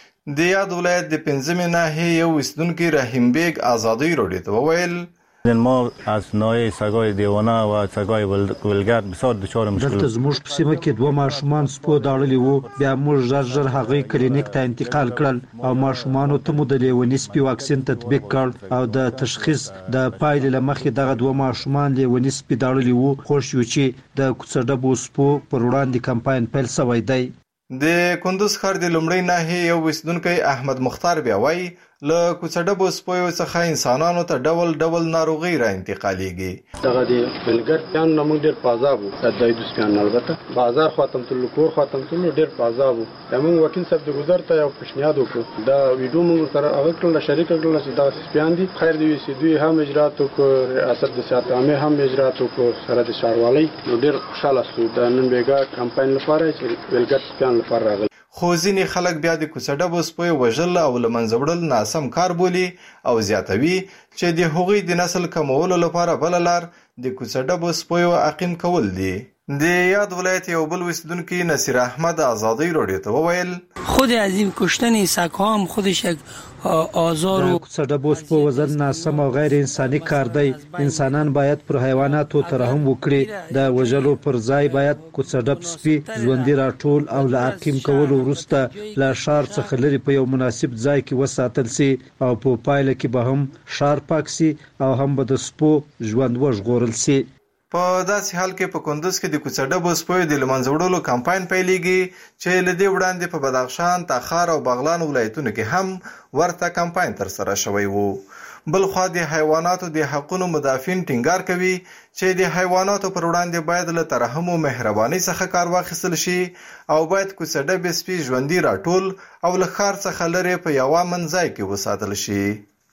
د یاد ولایت د 5مې ناحیې یو اوسیدونکي رحیم بیگ آزادی رادیو ته وویل ما از نوع سگای دیوانه و سگای ولگرد بسیار دچار مشکل. دلته زموږ په سیمه کې 2 ماشومان سپو داړلي وو، بیا موږ ژر هغه کلینیک ته انتقال کړل او ماشومانو ته مو د لیونی سپي واکسین تطبیق کړ او د تشخیص د پایلې لمخې دغه 2 ماشومان لیونی سپي داړلي وو. خوش یو چې د کوڅډبو سپو پر وړاندې کمپاین پیل شوی دی. د کندوز ښار د لومړۍ ناحیې یو اوسیدونکی احمد مختار بیا وایي له کوڅډبو سپیو څخه انسانانو ته ډول ډول ناروغي را انتقالېږي. دغه د ولګر پیان نمون ډېر پازاب وو، د دایدوس پیان البته بازار خاتم تل کور خاتم تل ډېر پازاب وو. موږ وکیل صاحب د گذر ته یو پښنیاد وکړو، دا ویډیو موږ سره هغه کړل شریک کړل چې دا سپیان دي خیر دی وي دوی هم اجرات وکړو، ریاست د صحت عامه هم اجرات وکړو سره د شاروالۍ نو ډېر خوشاله شو د نن بیګا کمپاین لپاره چې ولګر پیان لپاره راغلی. خو ځینې خلک بیا د کوڅډبو سپیو وژل او له منځه وړل ناسم کار بولي او زیاتوي چې د هغوی د نسل کمولو لپاره بله لار د کوڅډبو سپیو عقیم کول دي. د یاد ولایت یو بل اوسیدونکي نصیر احمد آزادی رادیو ته وویل خود از این کشتن سگ‌ها هم خودش یک آزار و کوڅډبو سپو وژل ناسم او غیر انساني کار دی. انسانان باید پر حیواناتو ترحم وکړي. د وژلو پر ځای باید کوڅډب سپي ژوندي راټول او له عقیم کولو وروسته له ښار څخه لرې په یو مناسب ځای کې وساتل سي او په پایله کې به هم ښار پاک سي او هم به د سپو ژوند وژغورل سي. په داسې حال کې په کندوز کې د کوڅډبو سپیو د لمنځه وړلو کمپاین پیلېږي چې له دې وړاندې په بدخشان، تخار او بغلان ولایتونو کې هم ورته کمپاین ترسره شوی وو. بلخوا د حیواناتو د حقونو مدافعین ټینګار کوي چې د حیواناتو پر وړاندې باید له ترحم او مهربانۍ څخه کار واخیستل شي او باید کوڅډبې سپي ژوندي راټول او له ښار څخه لرې په یوه امن ځای کې وساتل شي.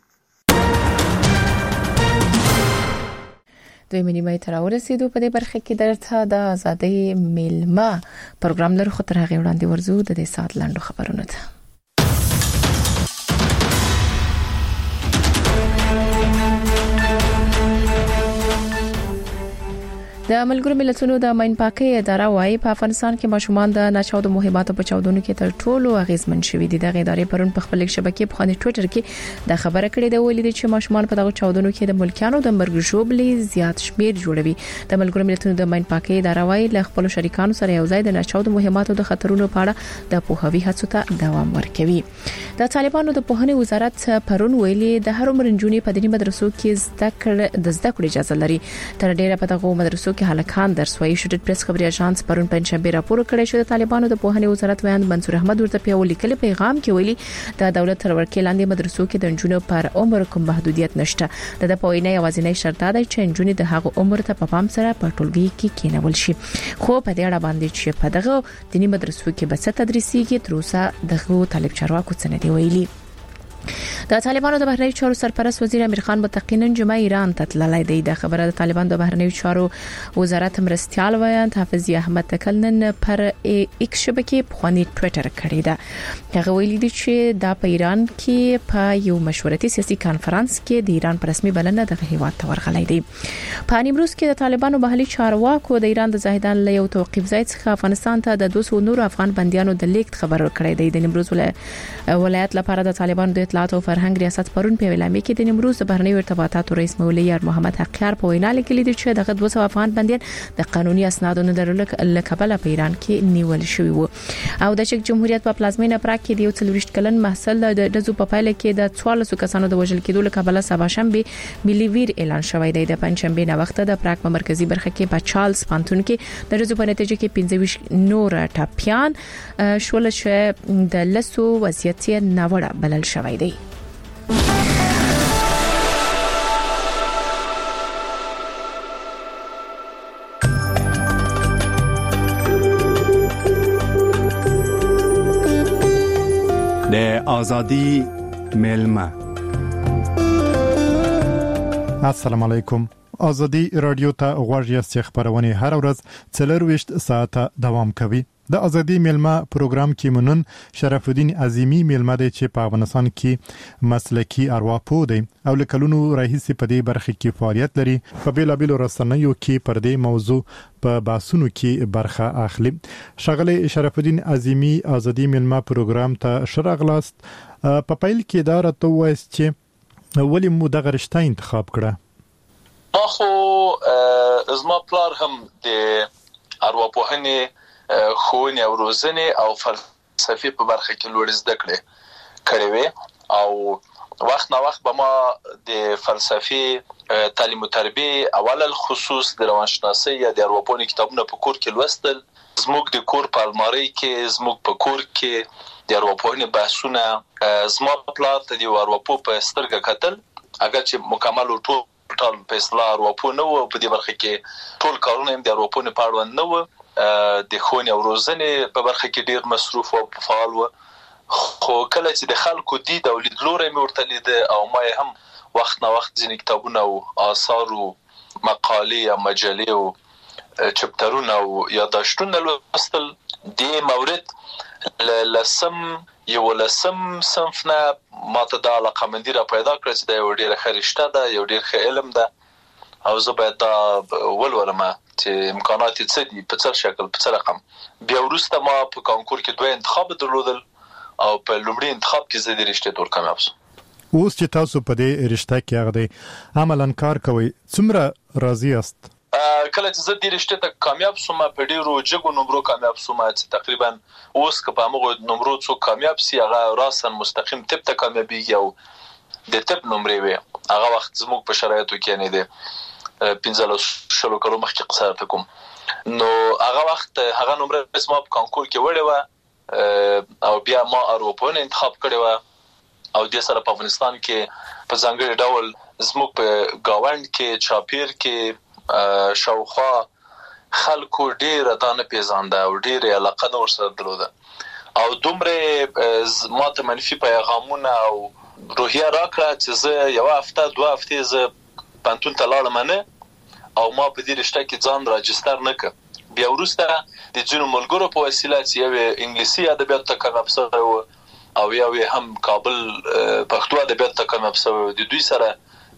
دوی منیمه تر ورسېدو په دې برخه کې درته د ازادۍ میلمه پروګرام لرو، خو تر هغه وړاندې ورزو د دې سات لاندو خبرونه ته. د ملګرو ملتونو د ماین پاکي اداره وايي په افغانستان کې ماشومان د ناچاودو مهماتو په چاودنو کې تر ټولو اغیزمن شوي دي. د ادارې پرون په خپل شبکې په ټوئیټر کې د خبره کړې ده ویلي چې ماشومان په دغه چاودنو کې د ملکیانو د مرګ ژوبلې زیات شمیر جوړوي. د ملګرو ملتونو د ماین پاکي اداره وايي له خپل شریکانو سره یو ځای د ناچاودو مهماتو د خطرونو په اړه د پوهاوي هڅو ته دوام ورکوي. د طالبانو د پوهنې وزارت پرون ویلي د هر عمر نجونې په دیني مدرسو کې زده کړې اجازه لري. تر ډیره په دغه مدرسو کې هلکان درس وایي. شډ پریس خبري اژانس پرون پنځشنبه راپور کړی چې د طالبانو د پوهنې وزارت ویاند منصور احمد ورته په لیکلي پیغام کې ویلي د دولت تر ورکې لاندې مدرسو کې د نجونو پر عمر کوم محدودیت نشته. د پوهنې یوازینی شرط دی چې نجونې د هغه عمر ته په پام سره په ټولګي کې کېنول شي. خو په دې اړه باندې چې په دغه دیني مدرسو کې بس تدریسي تر اوسه دغه طالب چارواکو څه نه دی ویلي. د طالبانو د بهرنیو چارو سرپرست وزیر امیر خان متقینا جمعه ایران ته تللی دی. د خبره د طالبان د بهرنیو چارو وزارت مرستيال ویاند حافظ احمد تکلنن پر ایکس شبکې په خونی ټوئیټر کړی دی. هغه ویلي دی چې د ایران کې په یو مشورتي سیاسي کانفرنس کې د ایران پر رسمي بلنه د هیواد ته ورغلی دی. په نیمروز کې د طالبانو محلي چارواکو د ایران د زاهدان له یو توقيف ځای څخه افغانستان ته د 200 نور افغان بنديانو د لیکت خبر ورکړی دی. د نیمروز ولایت لپاره د طالبانو د اطلاعات او فرهنګ ریاست پرون په ویلامې کې د نیمروز د بهرنیو ارتباطاتو رئیس مولوی یار محمد حقیار په وینا لیکلي دی چې دغه 200 افغان بنديان د قانوني اسنادو نه درلودلو لکبل په ایران کې نیول شوی وو. او د چک جمهوریت په پلازمینه پراګ کې د یو 40 کلن محصل د دزو په پایله کې د 14 کسانو د وژل کېدو لکبل سبا شنبه ملي ویر اعلان شوی دی. د پنځشنبه نه وخت د پراګ په مرکزی برخه کې په چارلز پانتون کې د دزو په نتیجه کې 25 نور ټاپیان شول چې د لسو وضعیت ناوړه بلل شوی دی. د ازادي ملما. السلام علیکم. ازادي رادیو ته غوږ یاست. خبرونه هر ورځ 24 ساعته دوام کوي. د ازادي ملما پروګرام کې منن شرف الدین عظیمی ملما دی چې په افغانستان کې مسلکی ارواپوه دی او لکلونو راهیسي په دې برخه کې فعالیت لري. په بیلابیلو رسنیو کې پر دې موضوع په باسونو کې برخه اخلي. شغله شرف الدین عظیمی ازادي ملما پروګرام ته شرغلاست. په پیل کې دا راته وایي چې ولی مو دغه رشته انتخاب کړه؟ ما خو زما پلار هم د ارواپوهنې خوونې او روزنې او فلسفي په برخه کې لوړ زده کړې وې او وخت نه وخت به ما د فلسفي تعلیم او تربیه اول الخصوص د روانشناسي یا د ارواپوهنې کتابونه په کور کې لوستل. زموږ د کور په المارۍ کې زموږ په کور کې د ارواپوهنې بحثونه زما پلار ته د ارواپوه په سترګه کتل. اگر چې مکمل ټول په اصطلاح ارواپوه نه و په دې برخه کې ټول کارونه هم د ارواپوهنې په اړه نه و. د خونې او روزنې په برخه کې ډیر مصروف او فعال و. خو کله چې د خلکو دي د لیدلوري مې ورته لید او ما هم وخت نه وخت ځینې کتابونه او آثار او مقالې او مجلې او چپټرونه او یادداشتونه لوستل. د مورد لسم صنفنا ما ته د علاقه مندي را پیدا کړ چې د یو ډیر خرشته ده یو ډیر ښه علم ده او زه باید دا ولولم چې امکانات څه دي په څه شکل په څه رقم. بیا وروسته ما په کانکور کې دوه انتخاب درلودل او په لومړي انتخاب کې زه د رشتې تور کامیاب شوم. اوس چې تاسو په دې رشته کې هغه عملاً کار کوي څومره راضي یاست؟ کله چې زه د رشتې ته کامیاب شوم په ډیرو جګو نمبرو کامیاب شوم چې تقریبا اوس که په موږ نمبرو څو کامیاب سي هغه راسن مستقیم طب ته کامیابیږي او د طب نمرې وي هغه وخت زموږ په شرایطو کې نه دي 15 کلو مخکې قصار ته کوم نو هغه وخت هغه نمره اسمه په کانکور کې وړه و او بیا ما اروپونه انتخاب کړی و او د سره په افغانستان کې په ځانګړي ډول زموږ په گاوند کې چاپیر کې شاوخوا خلکو ډیر دانه پیژانده او ډیر علاقه نور سره درلوده او دومره ماته منفي پیغامونه او روحیه راکړه چې زه یو هفته دوه هفته زه پانتون ته لاړم نه او ما په دې رشته کې ځان راجستر نه کړ. بیا وروسته د جنو ملګرو په وسیله چې یو انګلیسي ادبیات ته کامیاب شوم او یو هم کابل پښتو ادبیات ته کامیاب شوم د دوی سره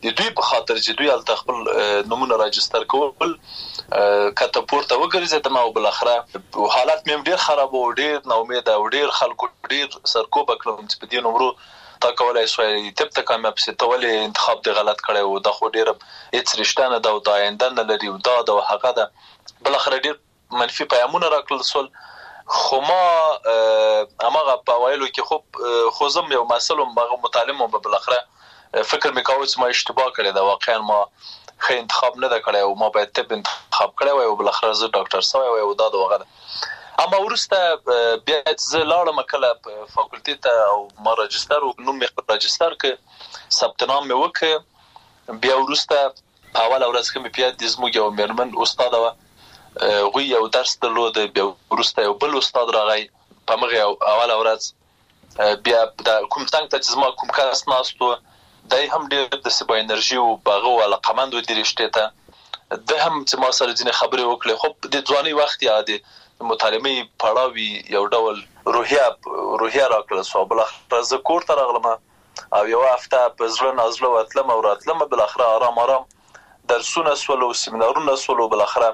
د دوی په خاطر چې دوی ال خپل نمونه راجستر کول کته پورته وګرځي ته او بل اخره حالت مې ډیر خراب او ډیر نو امید او ډیر خلکو ډیر سرکوب کړم چې په دې نمرو تا کولای شوی تب ته کامیاب سي ته ولې انتخاب دی غلط کړی او د خو ډیر هیڅ رښتا نه دا د آینده نه لري او دا هغه ده بل اخره ډیر منفي پیغامونه راکړل سول خو ما امغه په وایلو کې خو زم یو مسلم مغه متعلم په بل اخره فکر مې کاوه چې ما اشتباه کړی دا واقعا ما خې انتخاب نه کړی او ما باید تب انتخاب کړی وای او بل اخره زه ډاکټر سوی وای او دا وغه اما ورسته بیا چې لاړم کله فاکولټي ته او ما راجستر او نوم مې راجستر ک ثبت نام مې وک بیا ورسته اول ورځ کې مې بیا د زموږ یو مرمن استاد و غوی یو درس درلود بیا ورسته یو بل استاد راغی په مغه اول ورځ بیا د کوم څنګه چې زما کوم کس ناستو دای هم ډېر د سبا انرژي او باغه ولا قماندو درشته ته د هم چې ما سره ځینې خبرې وکړې خو د ځواني وخت یادې مطالعه پړاوي یو ډول روحیه راکړل سو بل اخر ز کور ته راغلم او یو هفته په ځل نازله وتلم او راتلم بل اخر آرام درسونه سولو سیمینارونه سولو بل اخر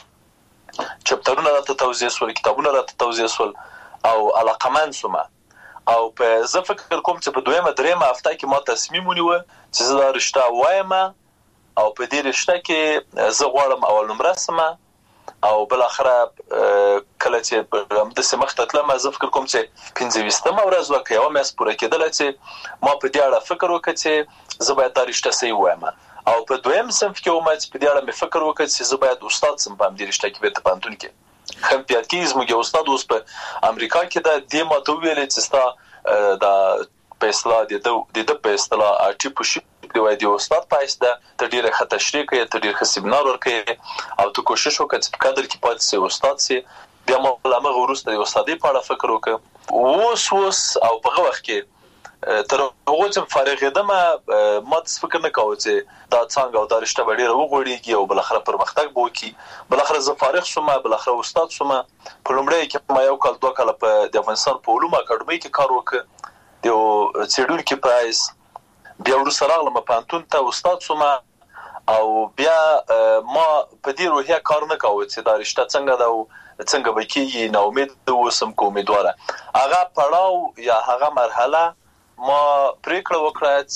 چپټرونه راته توضیح سول کتابونه راته توضیح سول او علاقمند سوم او په زه فکر کوم چې په دویمه دریمه هفته کې ما تصمیم ونیو چې زه دا رشته وایم او په دې رشته کې زه غواړم اول نمره سم او بل اخره کله چې د سمخ ته تلم زه فکر کوم چې 25 ورځ وکړم او مې سپوره کېدل چې ما په دې اړه فکر وکړ چې زه باید دا رشته صحیح وایم او په دویم صنف کې اومه چې په دې اړه مې فکر وکړ چې زه باید استاد سم په دې رشته کې په پانتون کې خم پیاتکیز موږ استاد اوس په امریکا کې د دې ماته ویل چې ستا د په اصطلاح د په اصطلاح ټیپ شي دی وای دی استاد پایسته ته ډیره ښه تشریح کوي ته ډیر ښه سیمینار ورکوي او ته کوشش وکړې چې په قدر کې پاتې سي استاد سي بیا ما لمغه ورسته د استادۍ په اړه فکر وکړ اوس او په هغه وخت کې تر هغه چې فارغ یم ما څه فکر نه کوم چې دا څنګه او دا رشته ډیره وغوړیږي او بل اخر پرمختګ وکړي بل اخر زه فارغ شوم بل اخر استاد شوم په لومړی کې ما یو کال دوه کال په د افغانستان په علوم اکاډمي کې کار وکړ د څېړونکو پرایز بیا ورسره راغلم په پانتون ته استاد شوم او بیا ما په دې روحیه کار نه کاوه چې دا رشته څنګه دا څنګه بکیږي نو امید وسم کوم امیدواره هغه پړاو یا هغه مرحله ما پریکړه وکړه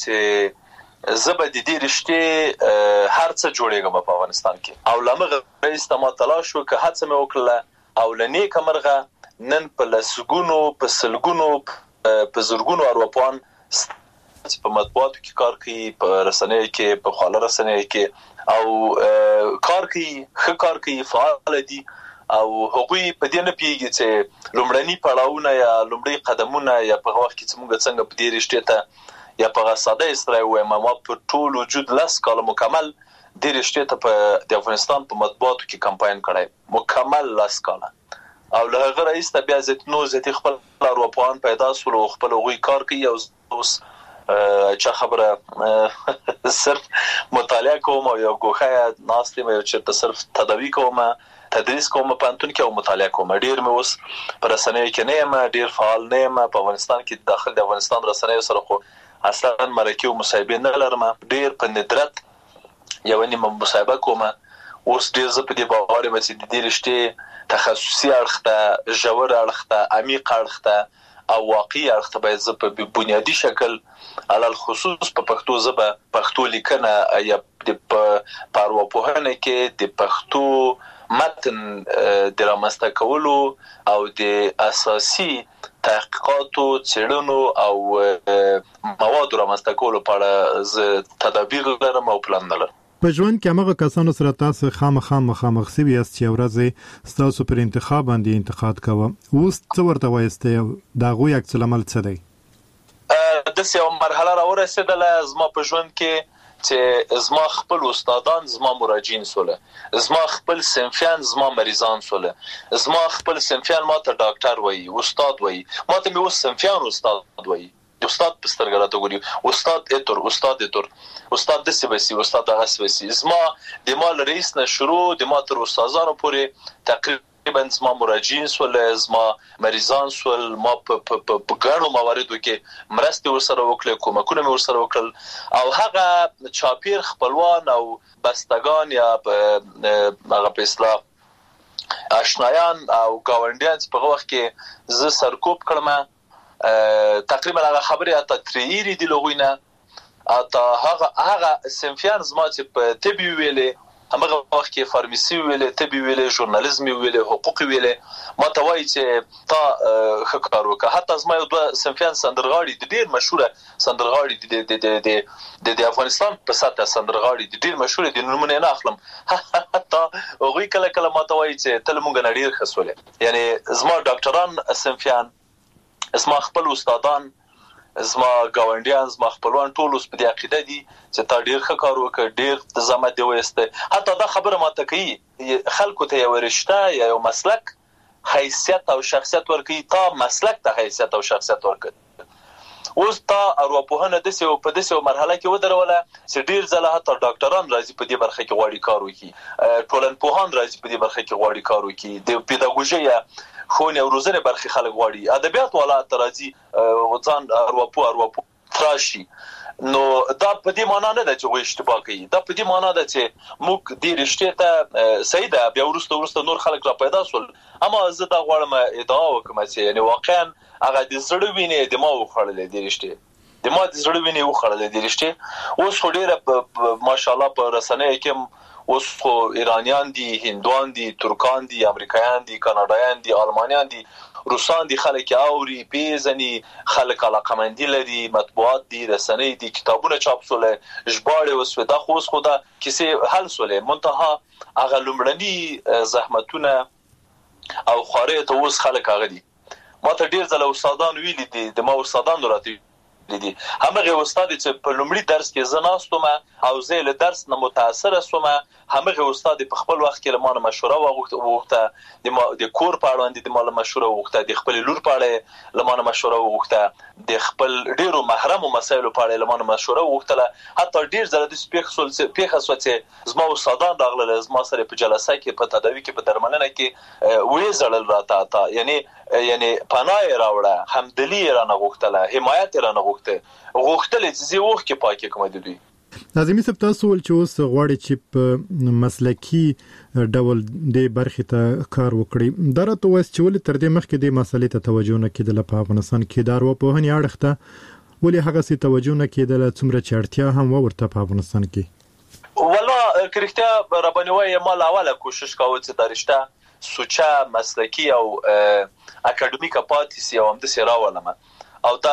چې زبد دې رشته هر څه جوړېږم په افغانستان کې او لمغه استما تلاش وکړه هڅه مې وکړه او لنی کمرغه نن په لسګونو په سلګونو په زرګونو اروپان په مطبوعاتو کې کار کوي په رسنیو کې په خاله رسنیو کې او کار کوي فعال دي او هغوی په دې نه پیږي چې لومړني پړاوونه یا لومړني قدمونه یا په وخت کې چې موږ څنګه په دې رشته ته یا په ساده استرای وایم ما په ټول وجود لاس کال مکمل د رشته ته په د افغانستان په مطبوعاتو کې کمپاین کړای مکمل لاس کال او له هغه رئیس ته بیا زت خپل اروپان پیدا سول خپل غوي کار کوي او اوس چا خبره صرف مطالعه کوم او یو ګوخه ناستم یو چې صرف تداوی کوم تدریس کوم په پانتون کې او مطالعه کوم ډیر مې اوس پر رسنیو کې نه یم ډیر فعال نه یم په افغانستان کې داخل د افغانستان رسنیو سره خو اصلا مرکه او مصاحبه نه لرم ډیر په ندرت یو نیمه مصاحبه کوم اوس ډیر زه په دې باور یم چې د دې رشته تخصصي اړخته ژور اړخته عمیق اړخته او واقعي اړخته باید زه په بنیادی شکل علل خصوص په پښتو ژبه پښتو لیکنه یا د ارواپوهنه کې د پښتو متن د رامنځته کولو او د اساسي تحقیقاتو څېړنو او موادو رامنځته کولو په اړه زه تدابیر لرم او پلان لرم. په ژوند کې هغه کسانو سره تاسو خامخا مخامخ سوي یاست چې ورځې تاسو پر انتخاب باندې انتقاد کوه اوس څه ورته وایسته دا غوي عکس العمل څه دی؟ د یو مرحله راورسېدله زما په ژوند کې چې زما خپل استادان زما مراجعین سوله زما خپل صنفیان زما مریضان سوله زما خپل صنفیان ماته ډاکټر وایي استاد وایي ماته مې اوس صنفیان استاد وایي استاد پسترګه راته ګوري استاد د سیبسي استاد هغه سیبسي زما د مال رئیس نه شروع د ماتر استادانو پورې تقریبا تقریبا زما مراجعین سول زما مریضان سول ما په ګڼو مواردو کې مرستې ورسره وکړې کومکونه مې ورسره وکړل او هغه چاپیر خپلوان او بستگان یا هغه په اصطلاح آشنایان او گاونډیان په وخت کې ز سرکوب کړم تقریبا هغه خبره اته تریری دی لغوینه اته هغه سنفیان زما چې په طبي ویلې همغه وخت کې فارماسي ویلې طبي ویلې ژورنالیزم ویلې حقوق ویلې ما ته وایي چې تا خکار وکړه حتی زما یو دوه سنفیان سندرغاړي د ډیر مشهور سندرغاړي د افغانستان په ساته سندرغاړي د ډیر مشهور دي نومونه نه اخلم حتی هغه کله ما ته وایي چې تل مونږ نه ډیر خسولې یعنی زما ډاکټران سنفیان زما خپل استادان زما گاونډیان زما خپلوان ټول اوس په دې عقیده دي چې تا ډیر ښه کار وکړ ډیر زحمت دی وسته حتی دا خبره ماته کوي خلکو ته یو رشته یا یو مسلک حیثیت او شخصیت ورکوي تا مسلک ته حیثیت او شخصیت ورکړي اوس تا ارواپوهنه د سیو په دسیو مرحله کې ودروله چې ډیر ځله حتی ډاکټران راځي په دې برخه کې غواړي کار وکړي ټولنپوهان راځي په دې برخه کې غواړي کار وکړي د پیداګوژي خونی او روزنه برخه خلک غواړي ادبیات والا ترازی وځان ارواپو تراشي نو دا په دې معنی نه ده چې وې اشتباه کوي دا په دې معنی ده چې موږ دې رښتیا ته سیده بیا ورسته نور خلک را پیدا شول اما زه دا غواړم ادعا وکم چې یعنی واقعا هغه د زړه وینې د ما وخړلې دې رښتیا د ما د زړه وینې وخړلې دې رښتیا اوس خو ډېر ماشاءالله په رسنۍ کې اوس خو ایرانیان دي هندوان دي ترکان دي امریکایان دي کاناډایان دي آلمانیان دي روسان دي خلک اوري پیژني خلک علاقمندي لري مطبوعات دي رسنۍ دي کتابونه چاپ سول ژباړه وسو دا خو اوس خو دا کیسه حل سول منتها هغه لومړني زحمتونه او خارې ته اوس خلک هغه دي ما ته ډیر ځله استادان ویلي دي د ما استادان راته دي همغه استاد چې په لومړي درس کې زناستم او زه له درس نه متاثر شوم همغه استاد په خپل وخت کې لمانه مشوره وغوښته د کور په اړه د مال مشوره وغوښته د خپل لور په اړه لمانه مشوره وغوښته د خپل ډیرو محرم مسایلو په اړه لمانه مشوره وغوښتله حتی ډیر زره د پیښه سوڅ زما استادان راغله زما سره په جلسه کې په تداوی کې په درملنه کې وې زړل راته یعنی پناه راوړه همدلی رانه غوښتله حمایت رانه غوښتل چې زه وخت کې پاکه کوم دي لازمي سب تاسو ول چې اوس غواړي چې په مسلکی ډول د برخې ته کار وکړي درته وس چې ول تر دې مخکې د مسلې ته توجه نه کېدل په افغانستان کې دارو په هني اړخته ولې هغه سي توجه نه کېدل څومره چړتیا هم ورته په افغانستان کې والله کرکټه ربانوي مال اوله کوشش کاوه چې درشته سوچا مسلکی او اکیډمیک پاتې سی هم د سراولمه او دا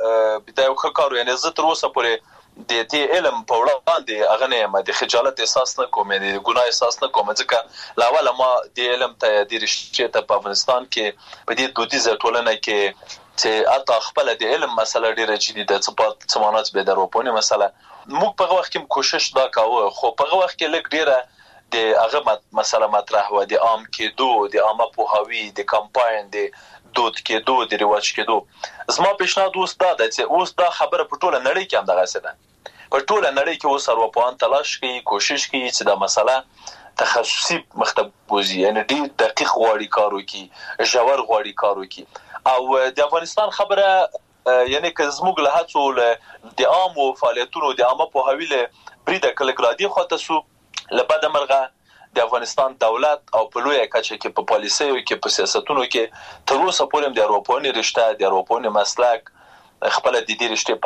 یو کارو یعنی زه تر اوسه پورې د دې علم په وړاندې هغه نه د خجالت احساس نه کوم د ګناه احساس نه کوم ځکه لاول ما د علم ته د رښتیا ته په افغانستان کې په دې دودیزه ټولنه کې چې اته خپل د علم مسله ډیره جدي ده څه سمانات به دروپونه مسله موږ په وخت کې کوشش دا کاوه خو په وخت کې لګ ډیره د هغه مسله مطرح و د عام کې د عامه پوهاوی د کمپاین د دود کې د ریواج کې زما پیشنهاد اوس دا ده چې اوس دا خبره په ټوله نړۍ کې هم دغه څه ده په ټوله نړۍ کې اوس ارواپوهان تلاش کوي کوشش کوي چې دا مسله تخصصي مکتب وزي یعنی ډېر دقیق غواړي کار وکړي ژور غواړي کار وکړي او د افغانستان خبره یعنی که زموږ له هڅو د عامو فعالیتونو د عامه پوهاوی له بریده کلګرادي خواته سو لبد مرغه د افغانستان دولت او په لوی کچه کې په پالیسیو کې په سیاستونو کې تر اوسه پورې د اروپونی رشته د اروپونی مسلک خپل د دې رشته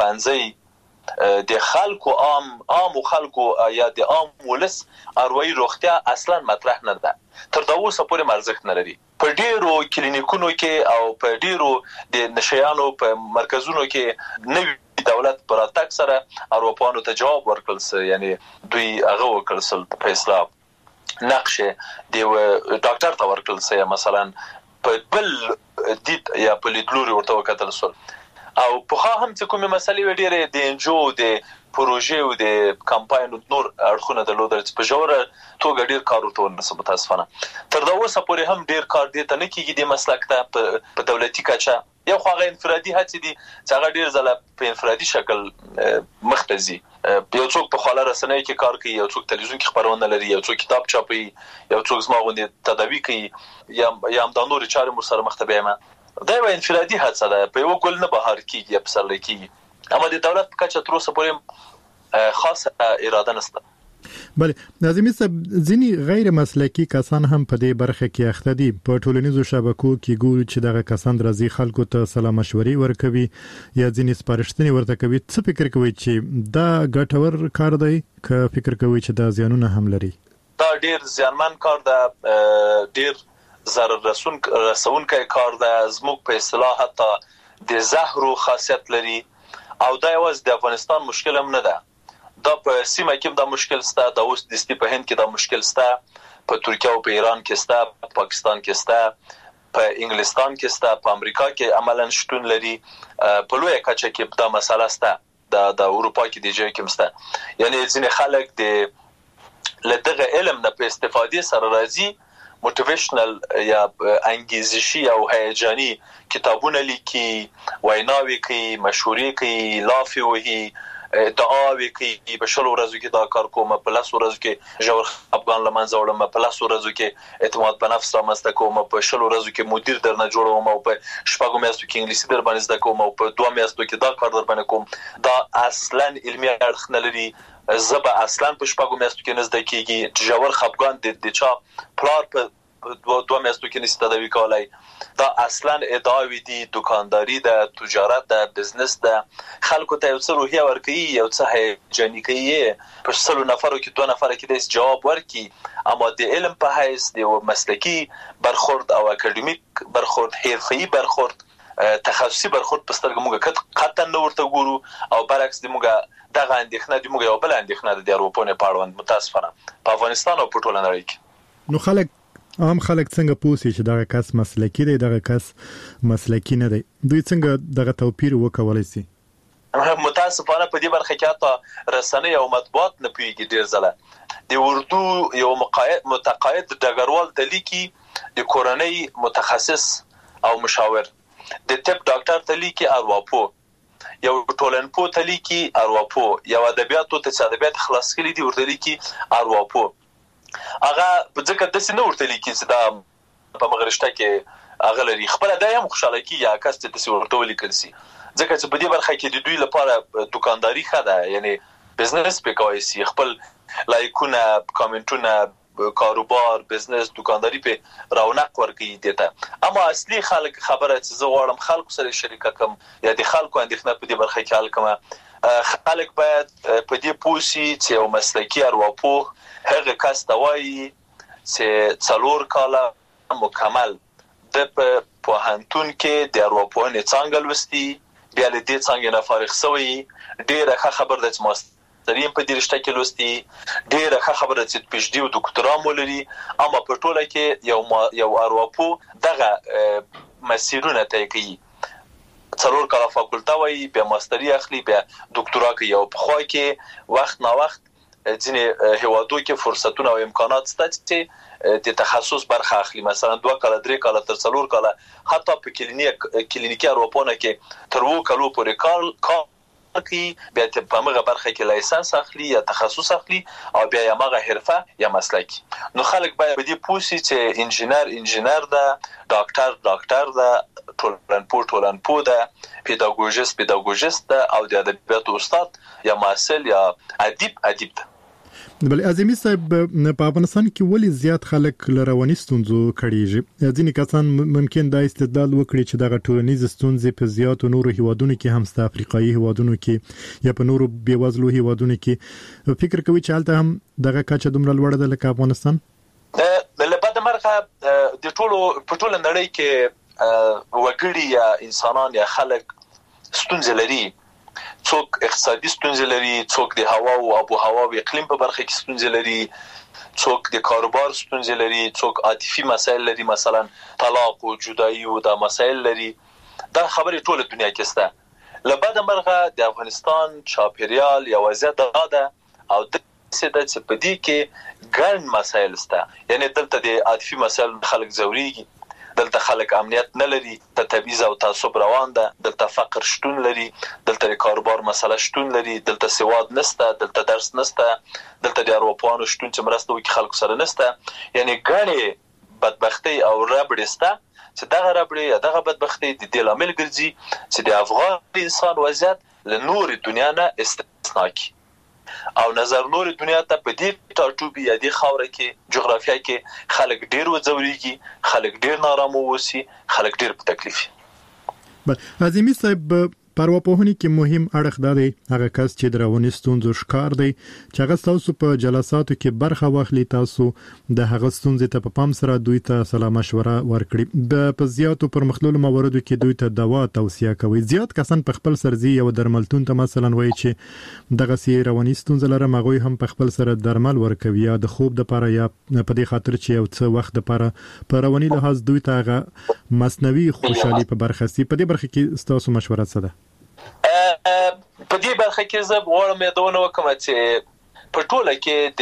پنځه د خلکو عام خلکو یا د عام ولس اروي روغتیا اصلا مطرح نه ده تر دا اوسه پورې مرزښت نه لري په ډیرو کلینیکونو کې او په ډیرو د نشيانو په مرکزونو کې نوې دولت پر اتاک سره اروپانو ته جواب ورکړل یعنی دوی هغه وکړل په اسلام نقشه دی ډاکټر ته ورکړل سي مثلا په بل دید یا په لیدلوري ورته وکړل سول او په هم چې کومه مسلې ډیره د انجو د پروژې او د کمپاین نور اړخونه د لودر په جوړه توګه ډیر کار ورته ونسب تاسفنه تر دا اوسه پورې هم ډیر کار دي ته نه کیږي د مسلک ته په دولتي کچه یو خو هغه انفرادي هڅې دي چې هغه ډیر ځله په انفرادي شکل مختزي یو څوک په خاله رسنۍ کې کار کوي، یو څوک تلویزیون کې خبرونه لري، یو څوک کتاب چاپي، یو څوک زما غوندې تداوی کوي، یا د نور چارې مر سره مخ ته بیمه. دا یو انفرادي حادثه ده، په یو ګل نه بهار کیږي، په سر لکېږي. اما د دولت په کچه تر اوسه پورې خاصه اراده نشته. بله ناظمي صاحب، ځینی غیر مسلکی کسان هم په دې برخه کې اخته دي. په ټولنیزو شبکو کې ګوري چې دغه کسان راځي خلکو ته سلام مشورې ورکوي یا ځینی سپارښتنې ورته کوي. څه فکر کوي چې دا ګټور کار دی که فکر کوي چې دا زیانونه هم لري؟ دا ډیر زیانمن کار ده، ډیر ضرر رسونکی کار ده. زموږ په اصطلاح حتی د زهرو خاصیت لري، او دا یوازې د افغانستان مشکل هم نه ده. دا په سیمه کې دا مشکل سته، دا اوس د ستی په هند کې دا مشکل سته، په ترکیه او په ایران کې سته، په پاکستان کې سته، په انګلستان کې سته، په امریکا کې عملاً شتون لري، په لوی کچه کې دا مسله سته، د اروپا کې د ځای کې سته. یعنی ځینې خلک د لدغه علم نه په استفادې سره راځي، موټیویشنل یا انګیزشي او هیجاني کتابونه لیکي، ویناوي کوي، مشورې کوي، لافي وهي، دعاوي کوي، په شلو ورځو کې دا کار کوم، په 10 ورځو کې ژور افغان لمنځه وړم، په 10 ورځو کې اعتماد په نفس رامنځته کوم، په شلو ورځو کې مدیر درنه جوړوم، او په شپږو میاشتو کې انګلیسي در باندې زده کوم، او په 2 میاشتو کې دا کار در باندې کوم. دا اصلا علمي اړخ نه لري. زبا اصلا په شپږو میاشتو کې نه زده کیږي. ژور خپګان د چا پلار په 2 میاشتو کې نشي تداوی کولای. دا اصلا ادعاوی دي، دکانداری ده، تجارت ده، بزنس ده. خلکو ته یو څه روحیه ورکوي، یو څه هیجاني کوي، په 100 نفرو کې 2 نفر کې د جواب ورکي. اما د علم په حیث د مسلکی برخورد او اکیډمیک برخورد، حرفي برخورد، تخصصي برخورد په سترګه موږ قطعا نه ورته ګورو. او برعکس د موږ دغه اندېښنه د موږ یو بل اندېښنه د اروپا په اړوند متاسفانه په افغانستان او په ټوله نړۍ کې. نو عام خلک څنګه پوښي چې دغه کس مسلکی دی، دغه کس مسلکی نه دی؟ دوی څنګه دغه توپیر وکولای شي؟ متاسفانه په دې برخه کې حتی رسنۍ او مطبوعات نه پیږي. ډیر ځله د اردو یو متقاعد ډګروال د لیکي، د کورنۍ متخصص او مشاور، د طب ډاکټر ته لیکي ارواپو، یو ټولنپو ته لیکي ارواپو، یو ادبیاتو ته ادبیات خلاص کړي دي ورته لیکي ارواپو. هغه په ځکه د سینو ورته لیکي چې دا په مغرشته کې هغه لري خپل د هم خوشاله کی یا کس ته د ورته لیکل سي، ځکه چې په دې برخه کې د دوی لپاره دکانداری خده، یعنی بزنس په کوي سي، خپل لایکونه، کامنټونه، کاروبار، بزنس، دکانداری په رونق ورکړي دیته. اما اصلي خلک خبره چې زه غواړم خلکو سره شریک کوم یا د خلکو اندېښنه په دې برخه کې حل کوم. خلک باید په دې پوښي چې یو مسلکی ارواپوه هغه کس ته وایي چې 4 کاله مکمل د پوهنتون کې د ارواپوهنې څنګه لوستي، بیا له دې څنګه نه فارغ شوی، ډیره ښه خبر ده چې ماسترین په دې رشته کې لوستي، ډیره ښه خبره چې پی ایچ ډي او ډاکټرا مو لري. اما په ټوله کې یو ارواپوه دغه مسیرونه طی کوي، 4 کاله فاکولټه وایي، بیا ماستری اخلي، بیا ډاکټرا کوي. او په خوا کې وخت نا وخت ځینې هیوادو کې فرصتونه او امکانات شته چې د تخصص برخه اخلي، مثلا 2 کاله 3 کاله تر 4 کاله، حتی په کلینیکي اروپونه کې تر 2 کالو پورې کار کوي، بیا په هغه برخه کې لایسنس اخلي یا تخصص اخلي، او بیا یې هغه حرفه یا مسلک. نو خلک باید په دې پوښي چې انجینر ده، ډاکټر ده، ټولنپوه ده، پیداګوژیست ده، او د ادبیاتو استاد یا محصل یا ادیب ده. بل اعظمي صاحب، په افغانستان کې ولې زیات خلک لرواني ستونزو کړيږي؟ ځینې کسان ممکن دا استدلال وکړي چې دغه ټولنیز ستونزې په زیاتو نورو هیوادونو کې هم ستا افریقایي هیوادونو کې یا په نورو بیوزلو هیوادونو کې، فکر کوي چې هلته هم دغه کچه دومره لوړه ده لکه افغانستان؟ لبد مرغه د ټولو نړۍ کې وګړي یا انسانان یا خلک ستونزې لري. څوک اقتصادي ستونزې لري، څوک د هوا او آب و هوا او اقلیم په برخه کې ستونزې لري، څوک د کاروبار ستونزې لري، څوک عاطفي مسایل لري، مثلا طلاق او جدایي او دا مسایل لري. دا خبرې ټوله دنیا کې شته. لبد مرغه د افغانستان چاپیریال یا وضعیت ده او د سده چې په دې کې ګڼ مسایل شته. یعنی دلته د عاطفي مسایل خلک زوريږي، دلته خلک امنیت نه لري، ته تبعیض او تعصب روان ده، دلته فقر شتون لري، دلته کاروبار مسله شتون لري، دلته سواد نشته، دلته درس نشته، دلته د اروپایانو شتون چې مرسته وکړي خلکو سره نشته. یعنی ګڼې بدبختی او ربړې شته چې دغه ربړې یا دغه بدبختی د دې لامل ګرځي چې د افغان انسان وضعیت له نور دنیا نه استثنا کی او نظر نور دنیا ته په دې ټاټوبي یا د خاوره کې جغرافیه کې خلک ډیر وځوريږي، خلک ډیر نارامه وسی، خلک ډیر په تکلیف. عظیمی صاحب پرواپوهنې کې مهم اړخ دا دی هغه کس چې درونی ستونزو ښکار دی چې هغه تاسو په جلساتو کې برخه واخلي، تاسو د هغه ستونزې ته په پام سره دوی ته سلا مشوره ورکړي. په زیاتو پرمختللو مواردو کې دوی ته دوا توصیه کوي. زیات کسان په خپل سرزي او درملتون ته مثلا وایي چې دغه سي رواني ستونزې لري، مغوي هم په خپل سره درمل ورکوي یا د خوب لپاره یا په دې خاطر چې یو څه وخت لپاره په رواني لحاظ دوی ته هغه مصنوعي خوشحالي په برخه سي. په دې برخه کې تاسو مشوره څه ده؟ په دې برخه کې زه غواړم یادونه وکم چې په ټوله کې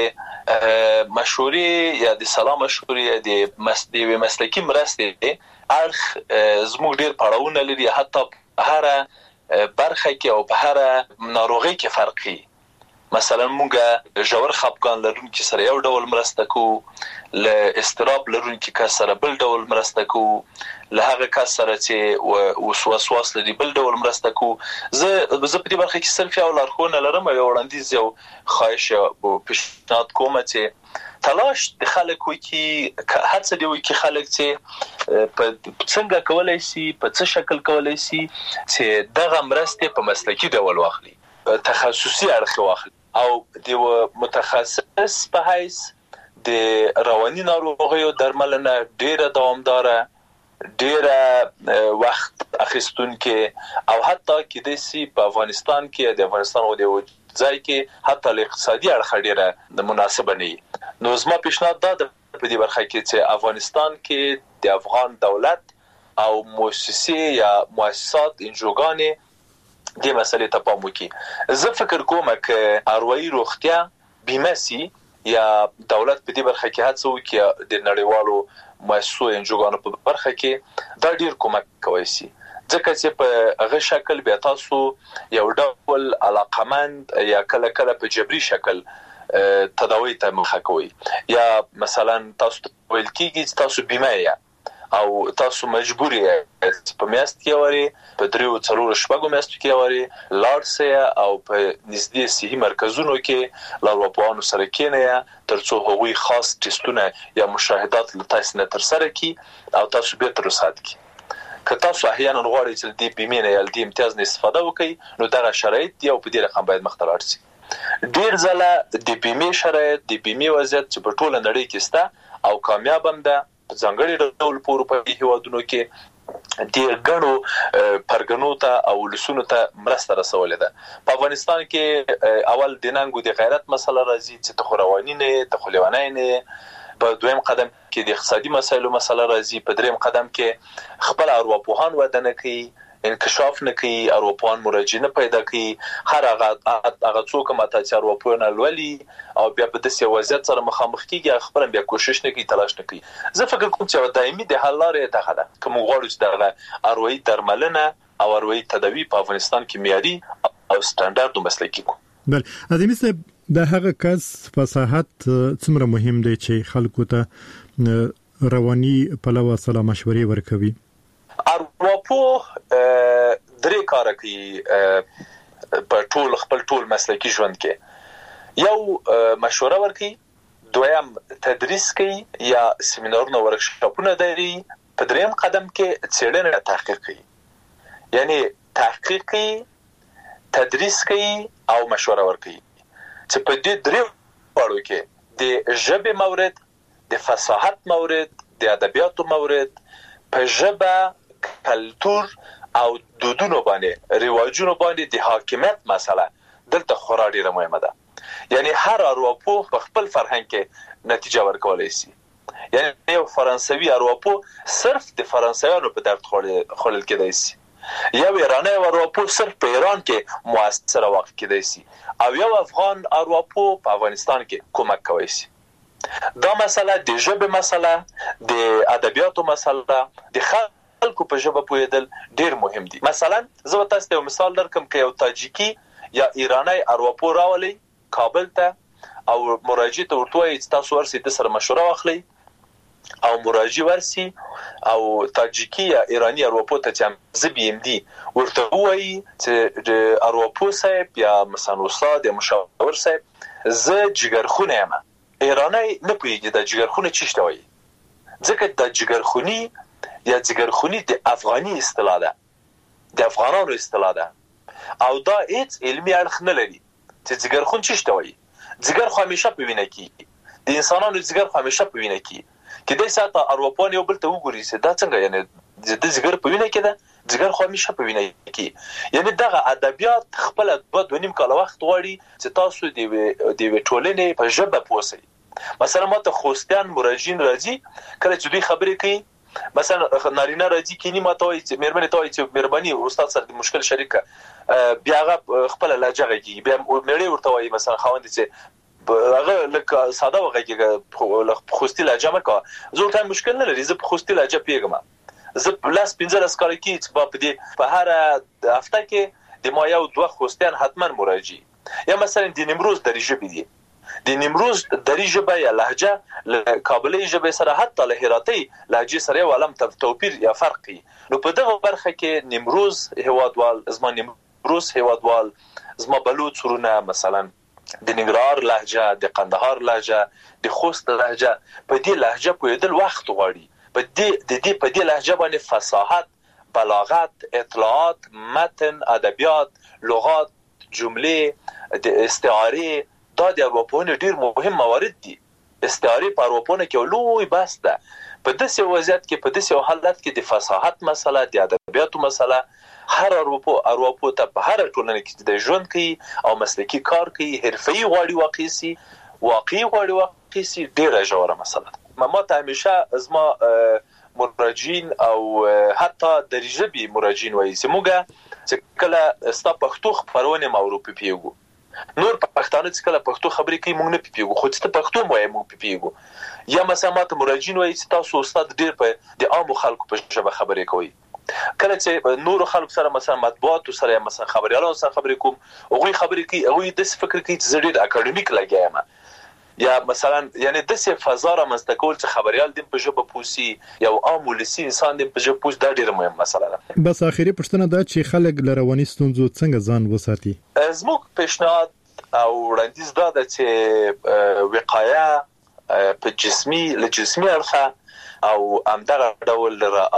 د مشورې یا د سلام مشورې یا د مسلکي مرستې اړخ زموږ ډیر پړاوونه لري، حتی په هر برخه کې او په هر ناروغي کې فرقي. مثلا موږ ژور خپګان لرونکي سره یو ډول مرسته کوو، له استراب لرونکي کس سره بل ډول مرسته کوو، له هغه کس سره چې وسواس لري بل ډول مرسته کوو. زه په دې برخه کې صرف یو لارښوونه لرم او وړاندیز یو خواهش او پیشنهاد کوم چې تلاش د خلکو کې هڅه دی چې خلک چې څنګه کولای شي په څه شکل کولای شي چې دغه مرسته په مسلکي ډول واخلي، تخصصي اړخ واخلي او د متخصص په حیث د رواني ناروغیو درملنه ډیره دوامداره، ډیره وخت اخیستونکې او حتی کې د سی په افغانستان کې د افغانستان او د ځای کې حتی له اقتصادي اړخ ډیره مناسبه نه. نو زما پیشنهاد دا په دې برخه کې چې افغانستان کې د افغان دولت او مؤسسې یا مؤسسات انجوګانې دې مسلې ته پام وکړي. زه فکر کوم چې اروایي روغتیا بیمه سي یا دولت په دې برخه کې هڅه وکړي د نړیوالو مؤسسو انجوګانو په برخه کې دا ډیر کومک کوي سي، ځکه چې په هغه شکل بیا تاسو یو ډول علاقمند یا کله کله په جبري شکل تداوی ته مخه کوي، یا مثلا تاسو ویل کیږي تاسو بیمه یا او تاسو مجبور یې په میاشت کې وری په 3-4 شپږو میاشتو کې وری لارسه او په نږدې صحي مرکزونو کې لاروپانو سره کېنه ترڅو هغوی خاص ټیسټونه یا مشاهدات لتاس نه تر سره کی او تاسو به تر سات کی. که تاسو احیانا غواړئ چې د بیمې نه یا د امتیاز نه استفاده وکړئ نو دغه شرایط یو په دې رقم باید مختلف شي. ډیر ځله د بیمې شرایط د بیمې وضعیت چې په ټوله نړۍ کې سته او کامیاب هم ده ځانګړي ډول په اروپایي هیوادونو کې د غنو پرګنو ته او لسونو ته مرسته رسولې ده. په افغانستان کې اول د ننګو د غیرت مسله راځي چې تخروانی نه تخلیوانی نه، په دویم قدم کې د اقتصادي مسایلو مسله راځي، په دریم قدم کې خپل ارواپوهان ودانه کوي، انکشاف نه کوي، اروپان مراجعه پیدا کوي، هر هغه څوک ماته چې اروپان لولي او بیا په داسې وضعیت سره مخامخ کیږي خپل بیا کوشش نه کوي، تلاش نه کوي. زه فکر کوم چې دایمي د حل لارې ته ده کوم غواړو چې دغه اروایي درملنه او اروایي تداوی په افغانستان کې معیاري او سټانډارډ مسلکي کو. بل عظیمی صاحب د هغه کس فصاحت څومره مهم دی چې خلکو ته رواني پلوه سلا مشورې ورکوي؟ ارواپوه درې کار کوي په ټول خپل ټول مسلکي ژوند کې. یو مشوره ورکوي، دویم تدریس کوي یا سیمینارونه ورکشاپونه دایي، په دریم قدم کې څېړنه تحقیق کوي. یعنی تحقیق کوي، تدریس کوي او مشوره ورکوي چې په دې درې وړو کې د ژبې مورد، د فصاحت مورد، د ادبیاتو مورد، په ژبه کلتور او دودونو باندې رواجونو باندې د حاکمیت مسله دلته خورا ډیره مهمه ده. یعنی هر ارواپوه په خپل فرهنګ کې نتیجه ورکولای شي. یعنی یو فرانسوي ارواپوه صرف د فرانسویانو په درد خورل کېدای شي، یو ایرانی ارواپوه صرف په ایران کې موثر واقع کېدای شي، او یو افغان ارواپوه په افغانستان کې کومک کوي شي. دا مسله د ژبه مسله د ادبیاتو مسله د خلکو په ژبه پوهیدل ډیر مهم دي. مثلا زه تاسو ته مثال درکم که یو تاجیکی یا ایرانی ارواپور راولي کابل ته او مراجع ته ورته وایي تاسو ورسې د سره مشوره واخلئ او مراجع ورسي او تاجیکی یا ایرانی ارواپور ته چې زبي ام دي ورته وایي چې ارواپور صاحب یا مثلا استاد یا مشاور صاحب زه جګرخونه یم. ایرانی نه پوهیږي د جګرخونه چی شته وایي، ځکه د جګرخونی یا جګرخونی د افغاني اصطلاح ده، د افغانانو اصطلاح ده او دا هیڅ علمي اړخ نه لري چې جګرخون چی شته وایي. جګر خو همیشه په وینه کې د انسانانو جګر خو همیشه په وینه کې کې د ساته اروپان یو بل ته وګوري چې دا څنګه یعنی د جګر په وینه کې ده، جګر خو همیشه په وینه کې. یعنی دغه ادبیات خپل 2.5 کال وخت غواړي چې تاسو د ټولنې په ژبه پوهسئ. مثلا ماته خوستیان مراجعین راځي کله چې دوی خبرې کوي، مثلا نارینه راځي کینی ماته وایي چې مېرمنې ته وایي چې مهرباني استاد سره د مشکل شریکه بیا هغه خپل لهجه غږی بیا مېړی ورته وایي مثلا خاوند چې هغه لکه ساده وغږی خوستی لهجه مکه زه ورته مشکل نه لري، زه په خوستی لهجه پیګم، زه لاس 15 کال کې چې په هر هفته کې د ما یو دوه خوستیان حتما مراجعي یا مثلا د نیمروز درجه بيدي د نیمروز دری ژبه یا لهجه له کابلی ژبه سره حتی له هراتی لهجه سره ولم توپیر یا فرقي. نو په دغه برخه کې نیمروز هوادوال زما نیمروز هوادوال زما بلوچ ورونه مثلا د ننګرهار لهجه د قندهار لهجه د خوست لهجه په دې لهجه پوهیدل وخت غواړي. په دې لهجه باندې فصاحت، بلاغت، اطلاعات، متن، ادبیات، لغات، جمله، د استعاره دا د اروپونو ډیر مهم موارد دي. استعاره په اروپونو کې لوی بحث ده. په داسې وضعیت کې په داسې حالت کې د فصاحت مسله، د ادبیاتو مسله هر اروپو ته په هر ټولنه کې د ژوند کوي او مسلکی کار کوي، حرفي غواړي واقعي غواړي ډیره ژوره مسله ده. ما ته همیشه زما مراجعین او حتی د ژبې مراجعین وایي چې موږ چې کله ستا پښتو خبرونه ماوروپی پیګو نور پښتانه چې کله پښتو خبرې کوي موږ نه پیګو، خو چې پښتو وایي موږ پیګو. یا مثلا ماته مراجعین وایي چې تاسو استاد ډیر په د عامو خلکو په ژبه خبرې کوي. کله چې نور خلکو سره مثلا مطبوعات سره مثلا خبريالانو سره خبرې کوم هغه خبرې کوي هغه د فکر کوي چې ډیر اکاډمیک لګایم یا مثلا یعنی د څه فضا را مستقول چې خبريال د په ژبه پوسی یا عام ولسی انسان د په ژبه پوس دا ډیر مهم مسله ده. بس اخیری پښتنه دا چې خلک لرواني ستونزو څنګه ځان وساتي. زموږ پیشنهاد او وړاندیز دا ده چې وقایه په جسمي اړخه او همدغه ډول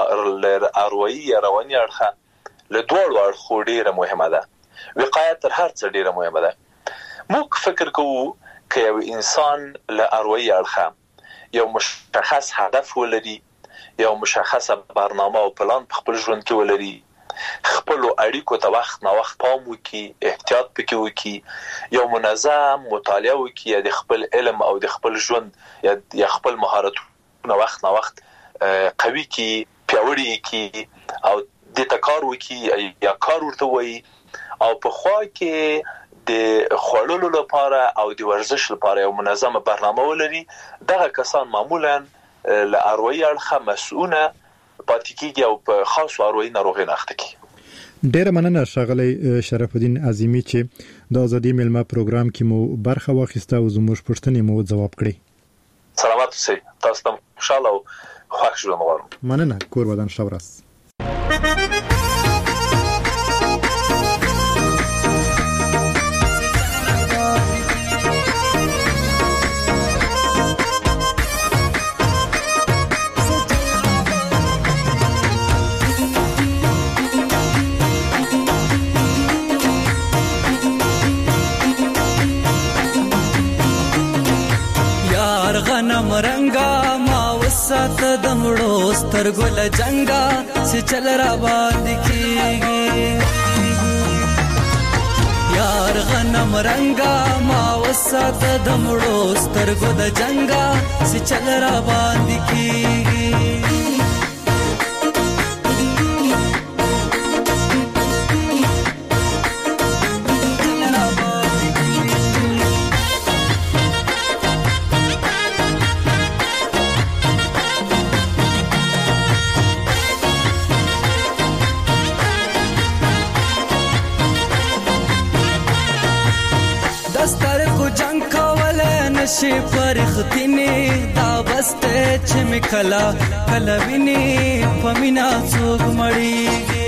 اروایي یا رواني اړخه له دوړو اړخو ډیره مهمه ده. وقایه تر هر څه ډیره مهمه ده. موږ فکر کوو که یو انسان له اروایي اړخه یو مشخص هدف ولري، یو مشخصه برنامه او پلان په خپل ژوند کې ولري، خپل اړیکو ته وخت نه وخت پام وکړي، احتیاط پکې وکړي، یو منظم مطالعه وکړي، یا د خپل علم او د خپل ژوند یا خپل مهارتونه وخت نه وخت قوي کی پیاوړي کی او د تکار وکړي یا کار ورته وایي او په خوا کې د خوړلو لپاره او د ورزش لپاره یو منظمه برنامه ولري. دغه کسان معمولا له اروایي اړخه مسؤونه پاتې کیږي او په خاص اروایي ناروغي نه اخته کیږي. ډیره مننه ښاغلی شرف الدین عظیمی چې د ازادي ملما پروګرام کې مو برخه واخیسته او زموږ پوښتنې مو ځواب کړې. سلامات اوسئ. تاسو ته خوشاله او خوښ ژوند غواړم. مننه. کور ودان ښه ورځ. مرنګا ما وسات د مړو سترګو له جنگا چې چل را باندې کیږي یار غنم رنگا ما وسات د مړو سترګو د جنگا چې چل را باندې کیږي پستر کو جنگ کول نشي پرختینه دا بسته چې مکلا کلوینه پمینا څوک مړیږي